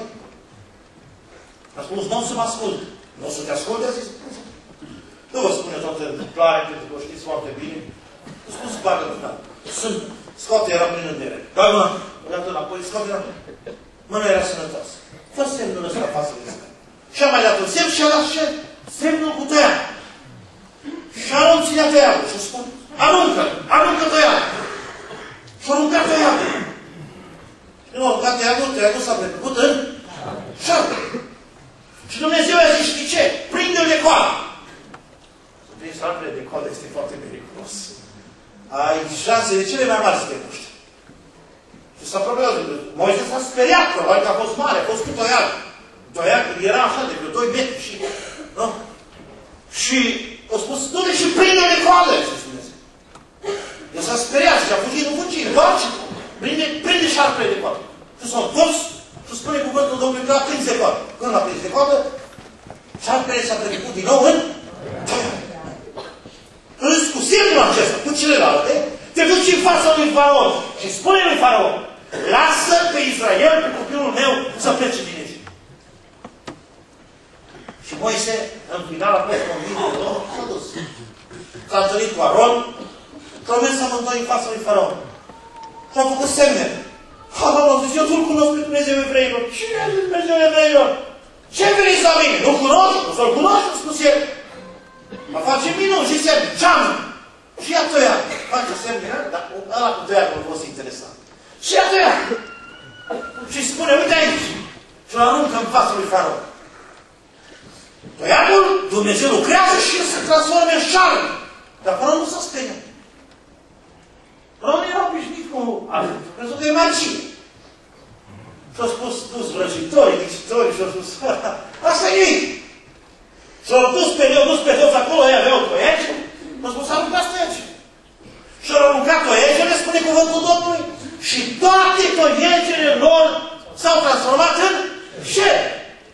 A spus, nu o să mă ascult. Nu o să te ascult, a zis. Nu vă spune toată întâmplarea, pentru că o știți foarte bine. A spus, bagă mâna. Sunt, scoate, era plin în dere. Bagă mâna. O dată înapoi, scoate mâna. Mâna era sănătoasă. Fă semnul ăsta față de ăsta. Și a mai dat un semn și a dat și semnul cu tăiat. Și Aron ținea tăiatul și spune, aruncă, aruncă tăiatul. Și a aruncat tăiatul. Și nu a aruncat tăiatul, tăiatul s-a precut în șarpe. Și Dumnezeu a zis, știi ce? Prinde-l de coală. Să prinzi șarpele de coală este foarte periculos. Ai șansele cele mai mari să te muști. Și s-a problemat. Moise s-a speriat, probabil că a fost mare, a fost cu toiac. Toiac era așa de vreo doi metri și... Nu? Și a spus, du-te și prinde-l de coală, să spuneți. El s-a speriat și a fugit, nu fugit, întoarce. Prinde, prinde șarpele de coală. Și s-a întors și spune cuvântul Domnului că l-a prins de coadă. Când l-a prins de coadă, șarpele s-a trecut din nou în tăiat. Însă cu semnul acesta, cu celelalte, te duci în fața lui Faraon și spune lui Faraon, lasă pe Israel, pe copilul meu, să plece din Egipt. Și Moise, în final, a fost convins de Domnul și s-a dus. S-a întâlnit cu Aron și a venit să mântoi în fața lui Faraon. Și a făcut semne. Faraon zice, eu tu-l cunosc pe Dumnezeu evreilor. Cine e Dumnezeu evreilor? Ce veniți la mine? Nu cunoști? Nu să-l cunoști? A spus el. Mă face minuni și semne. Geamă. Și ia tăiat. Face semne, dar ăla cu tăiat a fost interesant. Și ia tăiat. Și spune, uite aici. Și îl aruncă în fața lui Faraon. Tăiatul, Dumnezeu lucrează și el se transforme în șarpe. Dar Faraon nu s-a speriat. Faraon era obișnuit cu altul. Crezut că e magie. Și-a spus, dus vrăjitorii, ghicitorii, și-a spus, asta e ei. Și-au dus pe, dus pe toți acolo, ei aveau toiaci, M-a spus, s-a aruncat stăiace. Și au aruncat toiegele, spune cuvântul Domnului, și toate toiegele lor s-au transformat în șerpi.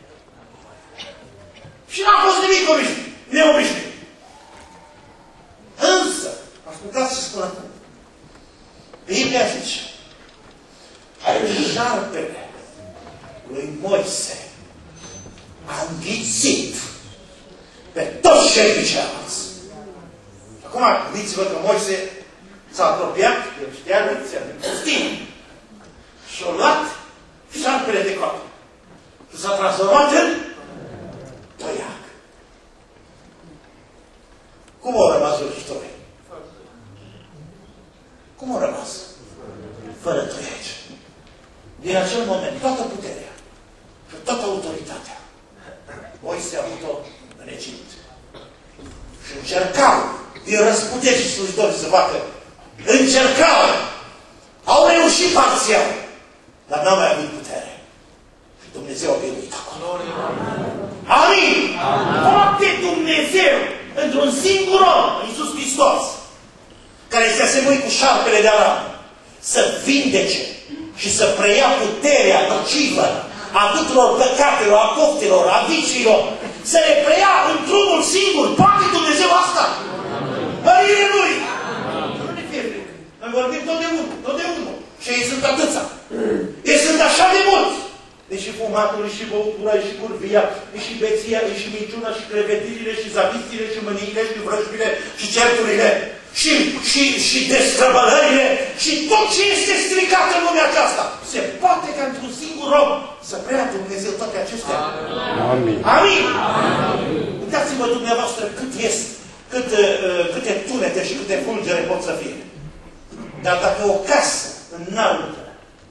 Și n-a fost nimic obișnuit, neobișnuit. Însă, ascultați ce spun acum. Biblia zice, șarpele lui Moise a înghițit pe toți șerpii ceilalți. Acum, gândiți-vă că Moise s-a apropiat, el știa lecția din pustie, și-a luat șarpele de coapă. Și s-a transformat în toiac. Cum au rămas vrăjitorii? Cum au rămas? Fără toiaci. Din acel moment, toată puterea și toată autoritatea Moise a avut-o în Egipt. Și încercau, din răsputeri și slujitori să facă, încercau, au reușit parțial, dar n-au mai avut putere. Și Dumnezeu a biruit acolo. Amin! Poate Dumnezeu, într-un singur om, Iisus Hristos, care este asemănător cu șarpele de Aram, să vindece și să preia puterea nocivă a tuturor păcatelor, a poftelor, a viciilor, să le preia într-unul singur. Poate Dumnezeu asta? Mărire Lui! Nu ne fie frică. Noi vorbim tot de unul, tot de unul. Și ei sunt atâția. Ei sunt așa de mulți. Deci și fumatul, și băutura, și curvia, și beția, și minciuna, și crevetirile, și zavistiile, și mâniile, și vrăjbile, și certurile, și, și, și descrăbălările, și tot ce este stricat în lumea aceasta. Se poate ca într-un singur om să preia Dumnezeu toate acestea. Amin. Amin. Uitați-vă dumneavoastră cât este, cât, uh, câte tunete și câte fulgere pot să fie. Dar dacă o casă înaltă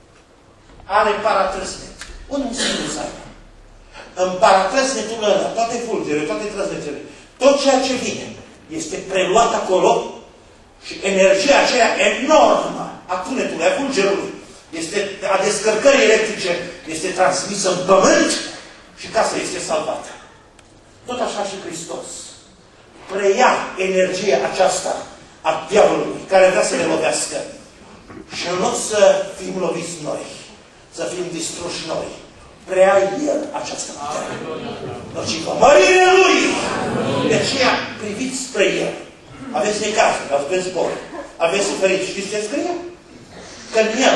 are paratrăsnet, unul singur să aibă. În paratrăsnetul ăla, toate fulgere, toate trăsnetele, tot ceea ce vine este preluat acolo și energia aceea enormă a tunetului, a fulgerului, este, a descărcării electrice, este transmisă în pământ și casa este salvată. Tot așa și Hristos preia energia aceasta a diavolului, care vrea să ne lovească. Și în loc să fim loviți noi, să fim distruși noi, preia El această putere. Nocivă. Mărire Lui! De aceea priviți spre El. Aveți necazuri, aveți boli, aveți suferință. Știți ce scrie? Că în El,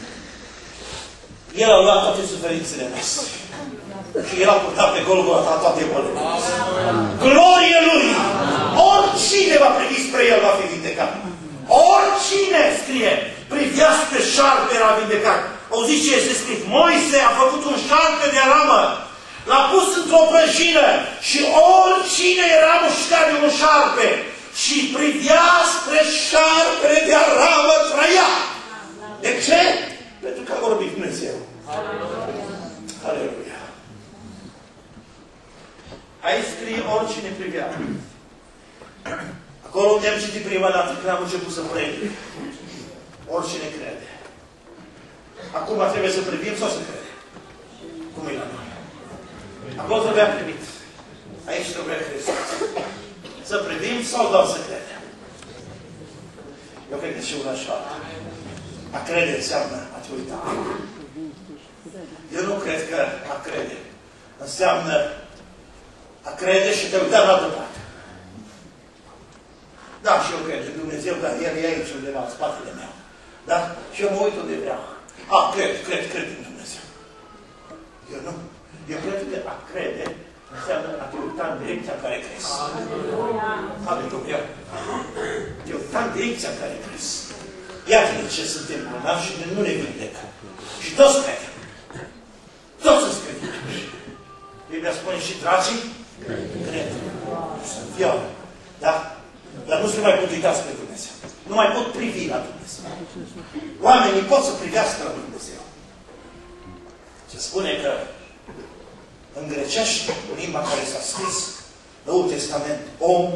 El a luat toate suferințele noastre. Și El a purtat pe Golgota toate bolile. Glorie Lui! Oricine va privi spre El va fi vindecat. Oricine, scrie, privea spre șarpe era vindecat. Auziți ce este scris? Moise a făcut un șarpe de aramă, l-a pus într-o prăjină și oricine era mușcat de un șarpe și privea spre șarpele de aramă trăia. De ce? Pentru că a vorbit Dumnezeu. Aleluia. Aici scrie oricine privea. Acolo unde am citit prima dată, când am început să predic. Oricine crede. Acum trebuie să privim sau să credem? Cum e la noi? Acolo trebuia privit. Aici trebuia crezut. Să privim sau doar să credem? Eu cred că și una și alta. A crede înseamnă a te uita. Eu nu cred că a crede înseamnă a crede și te uita la altă parte. Da, și eu cred în Dumnezeu, dar El e aici undeva, în spatele meu. Da? Și eu mă uit unde vreau. A, cred, cred, cred în Dumnezeu. Eu nu. Eu cred că a crede înseamnă a te uita în direcția în care crezi. Aleluia. Te uita în direcția în care crezi. Iată de ce suntem bolnavi și de nu ne vindecă. Și toți credem. Toți sunt credincioși. Biblia spune și dragii cred. Sunt viole. Da? Dar nu se mai pot uita spre Dumnezeu. Nu mai pot privi la Dumnezeu. Oamenii pot să privească la Dumnezeu. Se spune că în grecește, în limba care s-a scris, Noul Testament, om,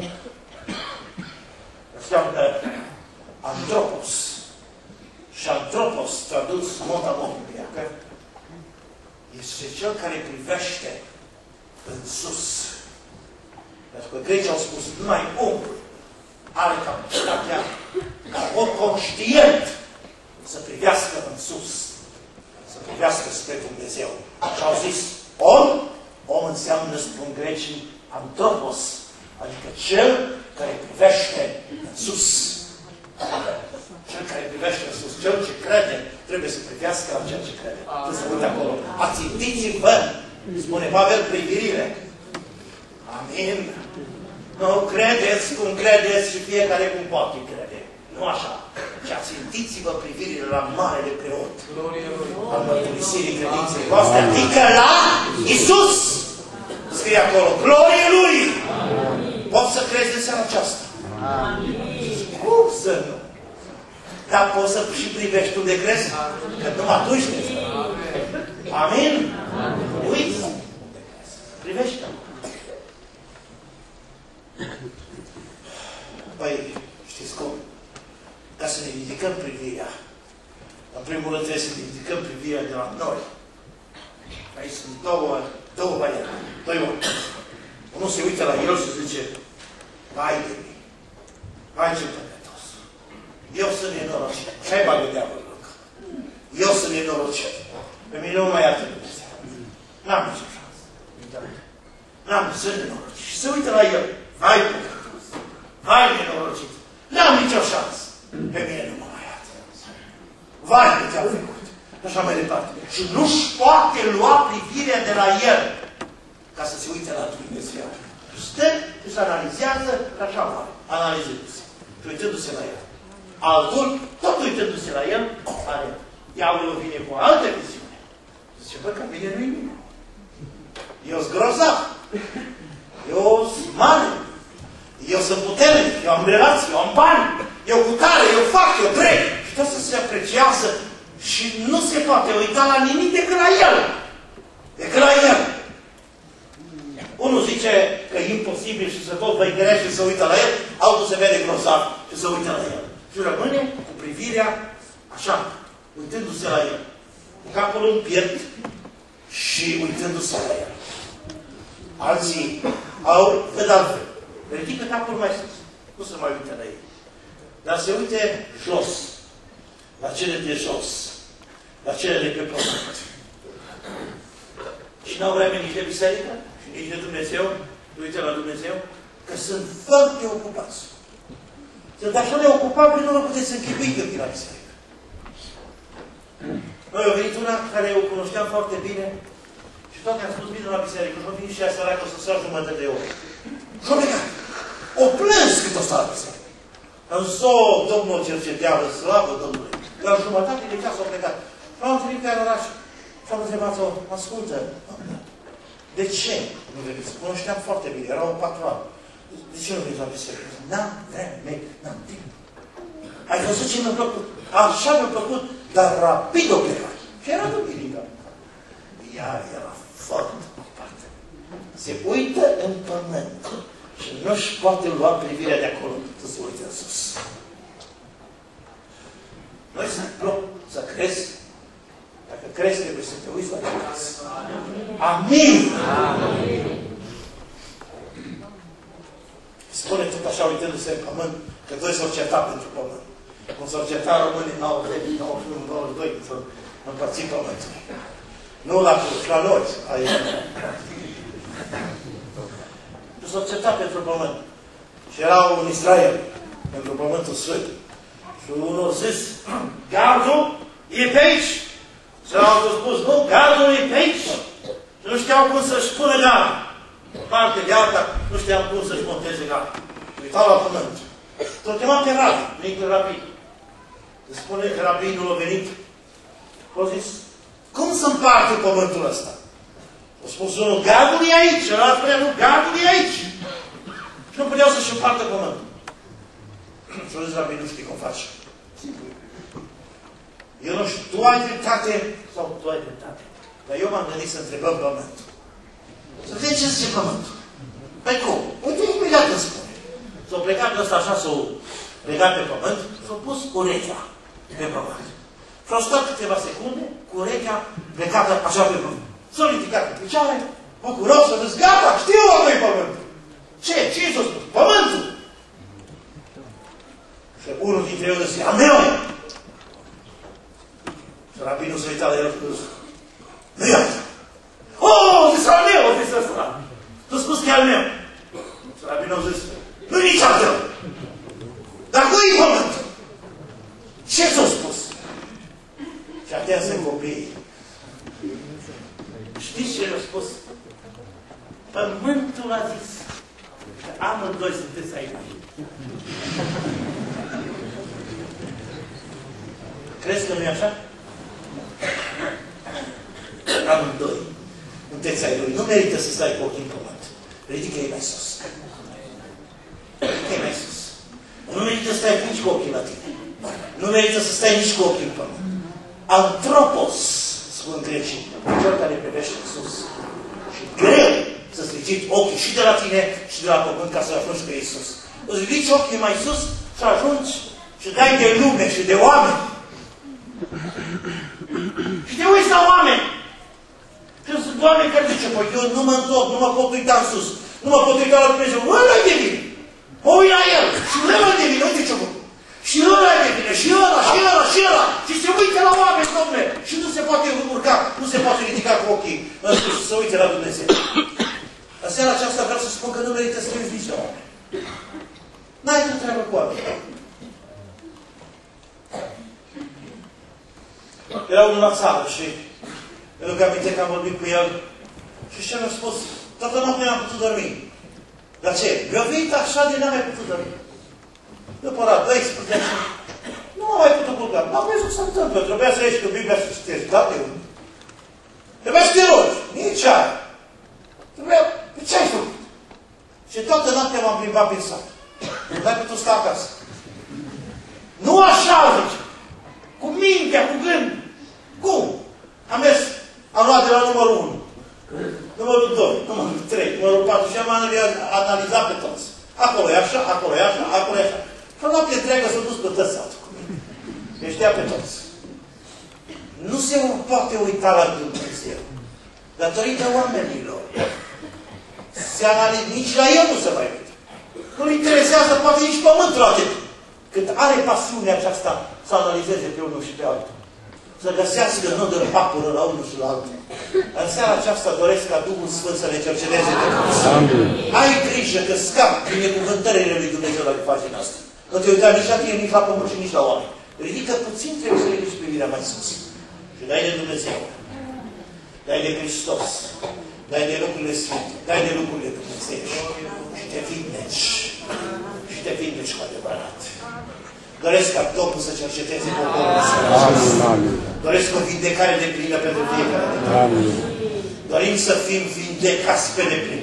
înseamnă antropos. Și antropos, tradus nota mobiliacă, este cel care privește în sus. Pentru că grecii au spus numai omul are capacitatea ca om conștient să privească în sus, să privească spre Dumnezeu. Și au zis, om, om înseamnă, spun grecii, antropos, adică cel care privește în sus. Cel care privește în sus, cel ce crede, trebuie să privească la ceea ce crede. Trebuie să uite acolo. Ațintiți-vă, spune Pavel, privirile. Amin. Nu credeți cum credeți și fiecare cum poate crede. Nu așa. Ci ațintiți-vă privirile la Marele Preot. Al mărturisirii credinței voastre, adică la Iisus. Scrie acolo, glorie Lui! Poți să crezi în seara aceasta? Cum să nu? Dar poți să și privești tu de crezi? Că numai tu ești crezi. Amin? Uiți! Privește. Păi, știți cum? Ca să ne ridicăm privirea, în primul rând trebuie să ne ridicăm privirea de la noi. Aici sunt două, două variante, doi ori. Unul se uită la el și zice, hai de mine, hai ce păcătos. Eu sunt nenorocit. Ce-ai bagă diavolul? Eu sunt nenorocit. Pe mine nu mai iartă Dumnezeu. N-am nicio șansă. N-am, sunt nenorocit. Și se uită la el, hai păcătos, hai nenorocit. N-am nicio șansă. Pe mine nu mă mai iartă. Vai de ce-a făcut. Așa mai departe. Și nu-și poate lua privirea de la el ca să se uite la Dumnezeu. Stă și se analizează ca așa mare. Analizându-se. Și uitându-se la el. Altul, tot uitându-se la el, are. Diavolul vine cu o altă viziune. Zice, bă, că bine nu-i bine. Eu sunt grozav. Eu sunt mare. Eu sunt puternic. Eu am relații. Eu am bani. Eu cu tare. Eu fac. Eu trec. Și tot să se apreciază și nu se poate uita la nimic decât la el. Decât la el. Unul zice că e imposibil și să tot văigărește și să uită la el, altul se vede grozav și să uită la el. Și rămâne cu privirea așa, uitându-se la el. Cu capul în piept și uitându-se la el. Alții au, văd altfel. Ridică capul mai sus. Nu se mai uită la ei. Dar se uite jos. La cele de jos. La cele de pe pământ. Și n-au vreme nici de biserică, și nici de Dumnezeu, uite la Dumnezeu, că sunt foarte ocupați. Sunt așa de ocupați că nu vă puteți să închipui când vin la biserică. Noi au venit una care o cunoșteam foarte bine și toate am spus bine la biserică și au venit și ea săracă să stea jumătate de oră. Și-o plecat. O plâns cât o sta la biserică. Am zis, o, Domnul cercetează, slavă Domnului. La jumătate de ceas au plecat. Și am întâlnit pe oraș și am întrebat-o, ascultă, de ce nu veniți? Cunoșteam foarte bine, erau patru ani. De ce nu veniți la biserică? N-am vreme, n-am timp. Ai văzut ce mi-a plăcut? Așa mi-a plăcut, dar rapid o plecat. Și era duminică. Ea era foarte ocupată. Se uită în pământ și nu-și poate lua privirea de acolo să se uite în sus. Noi să plăc, să crezi. Dacă crezi, trebuie să te uiți la Dumnezeu. Amin! Amin! Spune tot așa, uitându-se în pământ, că doi s-au certat pentru pământ. Cum s-au certat românii în nouăzeci, nouăzeci și unu, nouăzeci și doi, când s-au împărțit pământul. Nu la Cluj, la noi. Nu s-au certat pentru pământ. Și erau în Israel, pentru pământul sfânt. Și unul a zis, gardul e pe aici. Și altul a spus, nu, gardul e pe aici. Și nu știau cum să-și pună gardul. Parte de alta, nu știam cum să-și monteze gardul. Uitau la pământ. S-au chemat pe Rabi, venit Rabin. Se spune că Rabinul a venit. A zis, cum să împarte pământul ăsta? A spus unul, gardul e aici. Și ăla spunea, nu, gardul e aici. Și nu puteau să-și împartă pământul. Și a zis Rabin, nu știi cum faci. Eu nu știu, tu ai dreptate sau tu ai dreptate. Dar eu m-am gândit să întrebăm pământul. Să vedem ce zice pământul. Păi cum? Uite, imediat îmi spune. S-au plecat ăsta așa, s-au legat pe pământ, s-au pus urechea pe pământ. Și au stat câteva secunde cu urechea plecată așa pe pământ. S-au ridicat pe picioare, bucuros, s-au zis, gata, știu unde e pământul. Ce? Ce i s-a spus? Pământul! Și unul dintre ei zice, al meu! Și rabinul s-a uitat la el și a zis, nu iată! Oh, zis al meu, a zis ăsta! Tu spus că e al meu! Și rabinul a zis, nu nici al tău! Dar cui-i pământul? Ce ți-a spus? Și atea sunt copiii. Știți ce le-a spus? Pământul a zis că amândoi sunteți aici. Crezi că nu e așa? Amândoi sunteți ai lui. Nu merită să stai cu ochii în pământ. Ridică-i mai sus. Ridică-i mai sus. Nu merită să stai nici cu ochii la tine. Nu merită să stai nici cu ochii în pământ. Antropos, spun grecii, cel care privește în sus. Și greu să-ți ridici ochii și de la tine și de la pământ ca să ajungi pe Iisus. Îți ridici ochii mai sus și ajungi și dai de lume și de oameni. Și te uiți la oameni. Și sunt oameni care zice, păi eu nu mă întorc, nu mă pot uita în sus. Nu mă pot uita la Dumnezeu. Ăla-i de mine. Mă uit la el. Și ăla-i de mine. Uite ce făcut. Și ăla-i de mine. Și ăla, și ăla, și ăla. Și se uită la oameni, domnule. Și nu se poate urca. Nu se poate ridica cu ochii. În sus, să uite la Dumnezeu. La seara aceasta vreau să spun că nu merită să te uiți la oameni. N-ai tu treabă cu oameni. Era unul la țară și îl că aminte că am vorbit cu el și ce mi-a spus, toată noaptea n-am putut dormi. Dar ce? Mi-a venit așa de n-am mai putut dormi. După ora doisprezece, nu am mai putut culca. N-am văzut să întâmplă. Trebuia să ieși cu Biblia să citești. Da, eu. Trebuia să te rogi. Nici aia. Trebuia... Ce ai făcut? Și toată noaptea m-am plimbat prin sat. N-ai putut sta acasă. Nu așa, zice. Cu mintea, cu gând. Cum? Am mers, am luat de la numărul unu, numărul doi, numărul trei, numărul patru și am analizat pe toți. Acolo e așa, acolo e așa, acolo e așa. Și o noapte întreagă s-a dus pe tăsatul cu mine. Le știa pe toți. Nu se poate uita la Dumnezeu. Datorită oamenilor. Se analizează, nici la el nu se mai uită. Nu-l interesează poate nici pământul atât. Cât are pasiunea aceasta să analizeze pe unul și pe altul. Să găsească nodul papură la unul și la altul. În seara aceasta doresc ca Duhul Sfânt să le cerceteze pe toți. Ai grijă că scapi binecuvântările lui Dumnezeu la pagina asta. Nu te uita nici la tine, nici la pământ și nici la oameni. Ridică puțin, trebuie să ridici privirea mai sus. Și dai de Dumnezeu. Dai de Hristos. Dai de lucrurile sfinte. Dai de lucrurile dumnezeiești. Și te vindeci. Și te vindeci cu adevărat. Doresc ca Domnul să cerceteze poporul ăsta. Doresc o vindecare de plină pentru fiecare dintre noi. Dorim să fim vindecați pe deplin.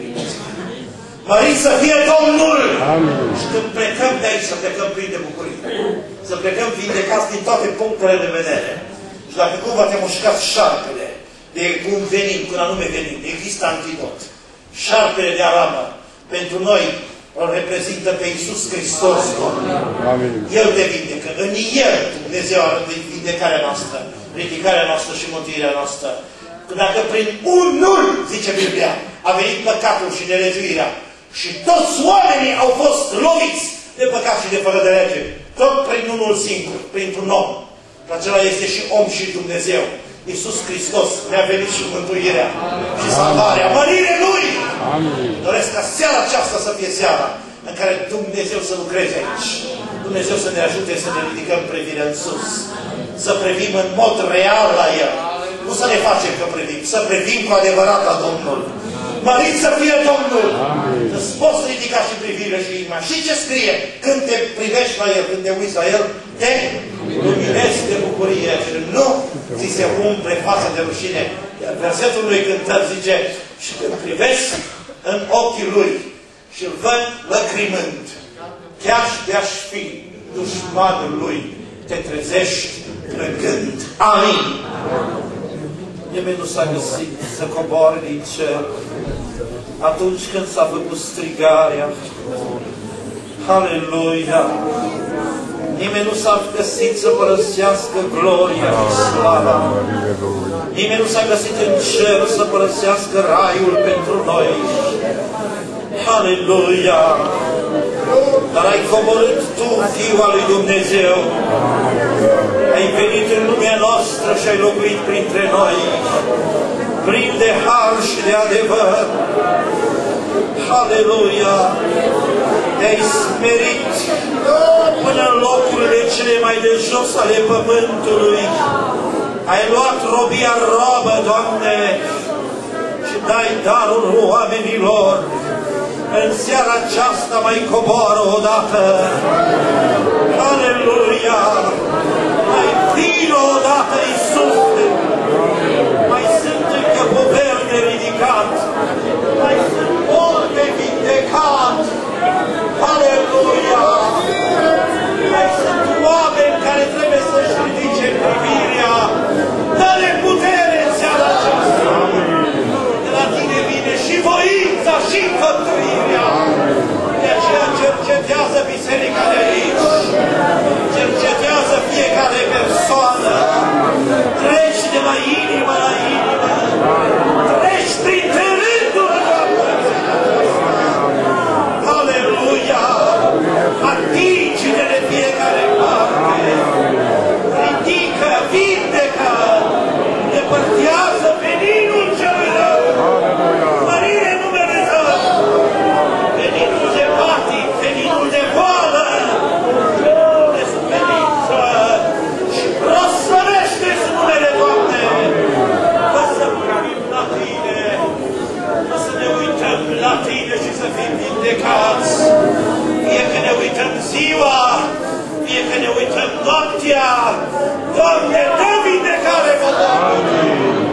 Mărit să fie Domnul! Amin. Și când plecăm de aici, să plecăm plini de bucurie. Să plecăm vindecați din toate punctele de vedere. Și dacă cumva te mușcați șarpele, de cum venim, când anume venim, există antidot. Șarpele de aramă, pentru noi, îl reprezintă pe Iisus Hristos, Domnul. Amin. El te vindecă. În El Dumnezeu arată vindecarea noastră, ridicarea noastră și mântuirea noastră. Că dacă prin unul, zice Biblia, a venit păcatul și nelegiuirea și toți oamenii au fost loviți de păcat și de fără de lege, tot prin unul singur, printr-un om. Că acela este și om și Dumnezeu. Iisus Hristos ne-a venit și mântuirea și salvarea. Mărire Lui! Amin. Doresc ca seara aceasta să fie seara în care Dumnezeu să lucreze aici. Dumnezeu să ne ajute să ne ridicăm privirea în sus. Să privim în mod real la El. Nu să ne facem că privim, să privim cu adevărat la Domnul. Mărit să fie Domnul! Să-ți poți ridica și privirea și inima. Și ce scrie? Când te privești la El, când te uiți la El, te luminezi de bucurie și nu ți se umple fața de rușine. Iar versetul lui cântăr zice, și când privești în ochii Lui și îl văd lăcrimând, chiar și de-aș fi dușmanul Lui, te trezești plângând. Amin. Nimeni nu s-a găsit să coboare din cer atunci când s-a făcut strigarea. Aleluia! Nimeni nu s-a găsit să părăsească gloria și slava. Nimeni nu s-a găsit în cer să părăsească raiul pentru noi. Aleluia! dar ai coborât Tu, Fiul al lui Dumnezeu. Ai venit în lumea noastră și ai locuit printre noi, plin de har și de adevăr. Aleluia! Te-ai smerit până în locurile cele mai de jos ale pământului. Ai luat robia robă, Doamne, și dai darul oamenilor. În seara aceasta mai coboară odată. Aleluia! Mai vină odată, Iisuse! Mai sunt încă poveri de ridicat. Mai sunt boli de vindecat. Aleluia! Mai sunt oameni care trebuie să-și ridice privirea. Dă-le putere în seara aceasta. De la Tine vine și voința și făptuirea. De aceea cercetează biserica de aici. Cercetează fiecare persoană. Treci de la inimă la inimă. Treci printre rânduri, Aleluia! Atinge-ne de fiecare parte. Ridică, vindecă, depărtează veninul celui rău. Mărire numele Tău. Veninul de patic, veninul de boală, veninul de suferință. Și proslăvește-ți numele, Doamne. Fă să privim la Tine. Fă să ne uităm la Tine și să fim vindecați. Fie că ne uităm ziua, fie că ne uităm noaptea, Doamne, dă vindecare poporului!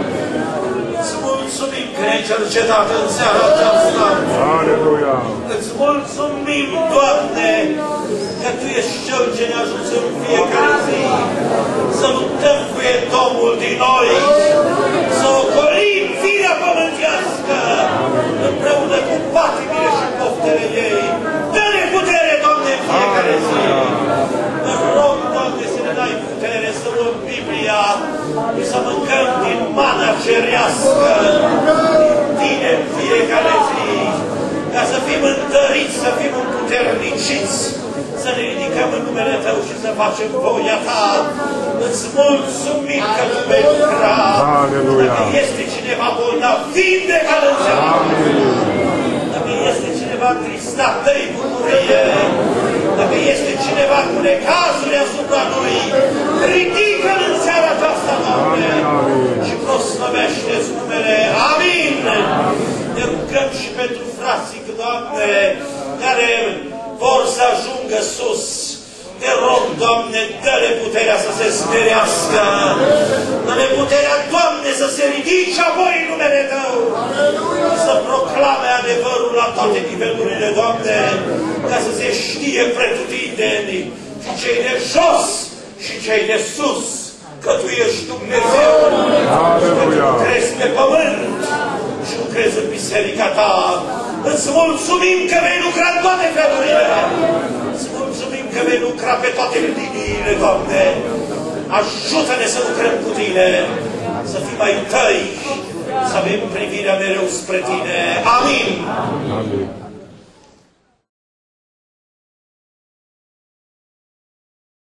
Îți mulțumim că ne-ai cercetat în seara aceasta. Aleluia! Îți mulțumim, Doamne, că Tu ești Cel ce ne ajută în fiecare zi să luptăm cu edomul din noi, să ocolim firea pământească împreună cu patimile și poftele ei. Dă-ne putere, Doamne, în fiecare zi. Mă rog, Doamne, să ne dai putere să luăm Biblia și să mâncăm din mana cerească, din Tine în fiecare zi, ca să fim întăriți, să fim împuterniciți, să ne ridicăm în numele Tău și să facem voia Ta. Îți mulțumim că Tu vei lucra. Aleluia! Dacă este cineva bolnav, vindecă-l în seara. Dacă este cineva tristat, dă-i bucurie. Dacă este cineva cu necazuri asupra lui, ridică-l în seara aceasta, Doamne, și proslăvește-ți numele. Amin! Ne rugăm și pentru frații, Doamne, care vor să ajungă sus. Te rog, Doamne, dă-le puterea să se smerească. Dă-le puterea, Doamne, să se ridice apoi în numele Tău. Să proclame adevărul la toate nivelurile, Doamne, ca să se știe pretutindeni și cei de jos și cei de sus, că Tu ești Dumnezeu, și că Tu lucrezi pe pământ și lucrezi în biserica Ta. Îți mulțumim că vei lucra în toate felurile. Îți mulțumim că vei lucra pe toate liniile, Doamne. Ajută-ne să lucrăm cu Tine, să fim ai Tăi, să avem privirea mereu spre Tine. Amin. Amin.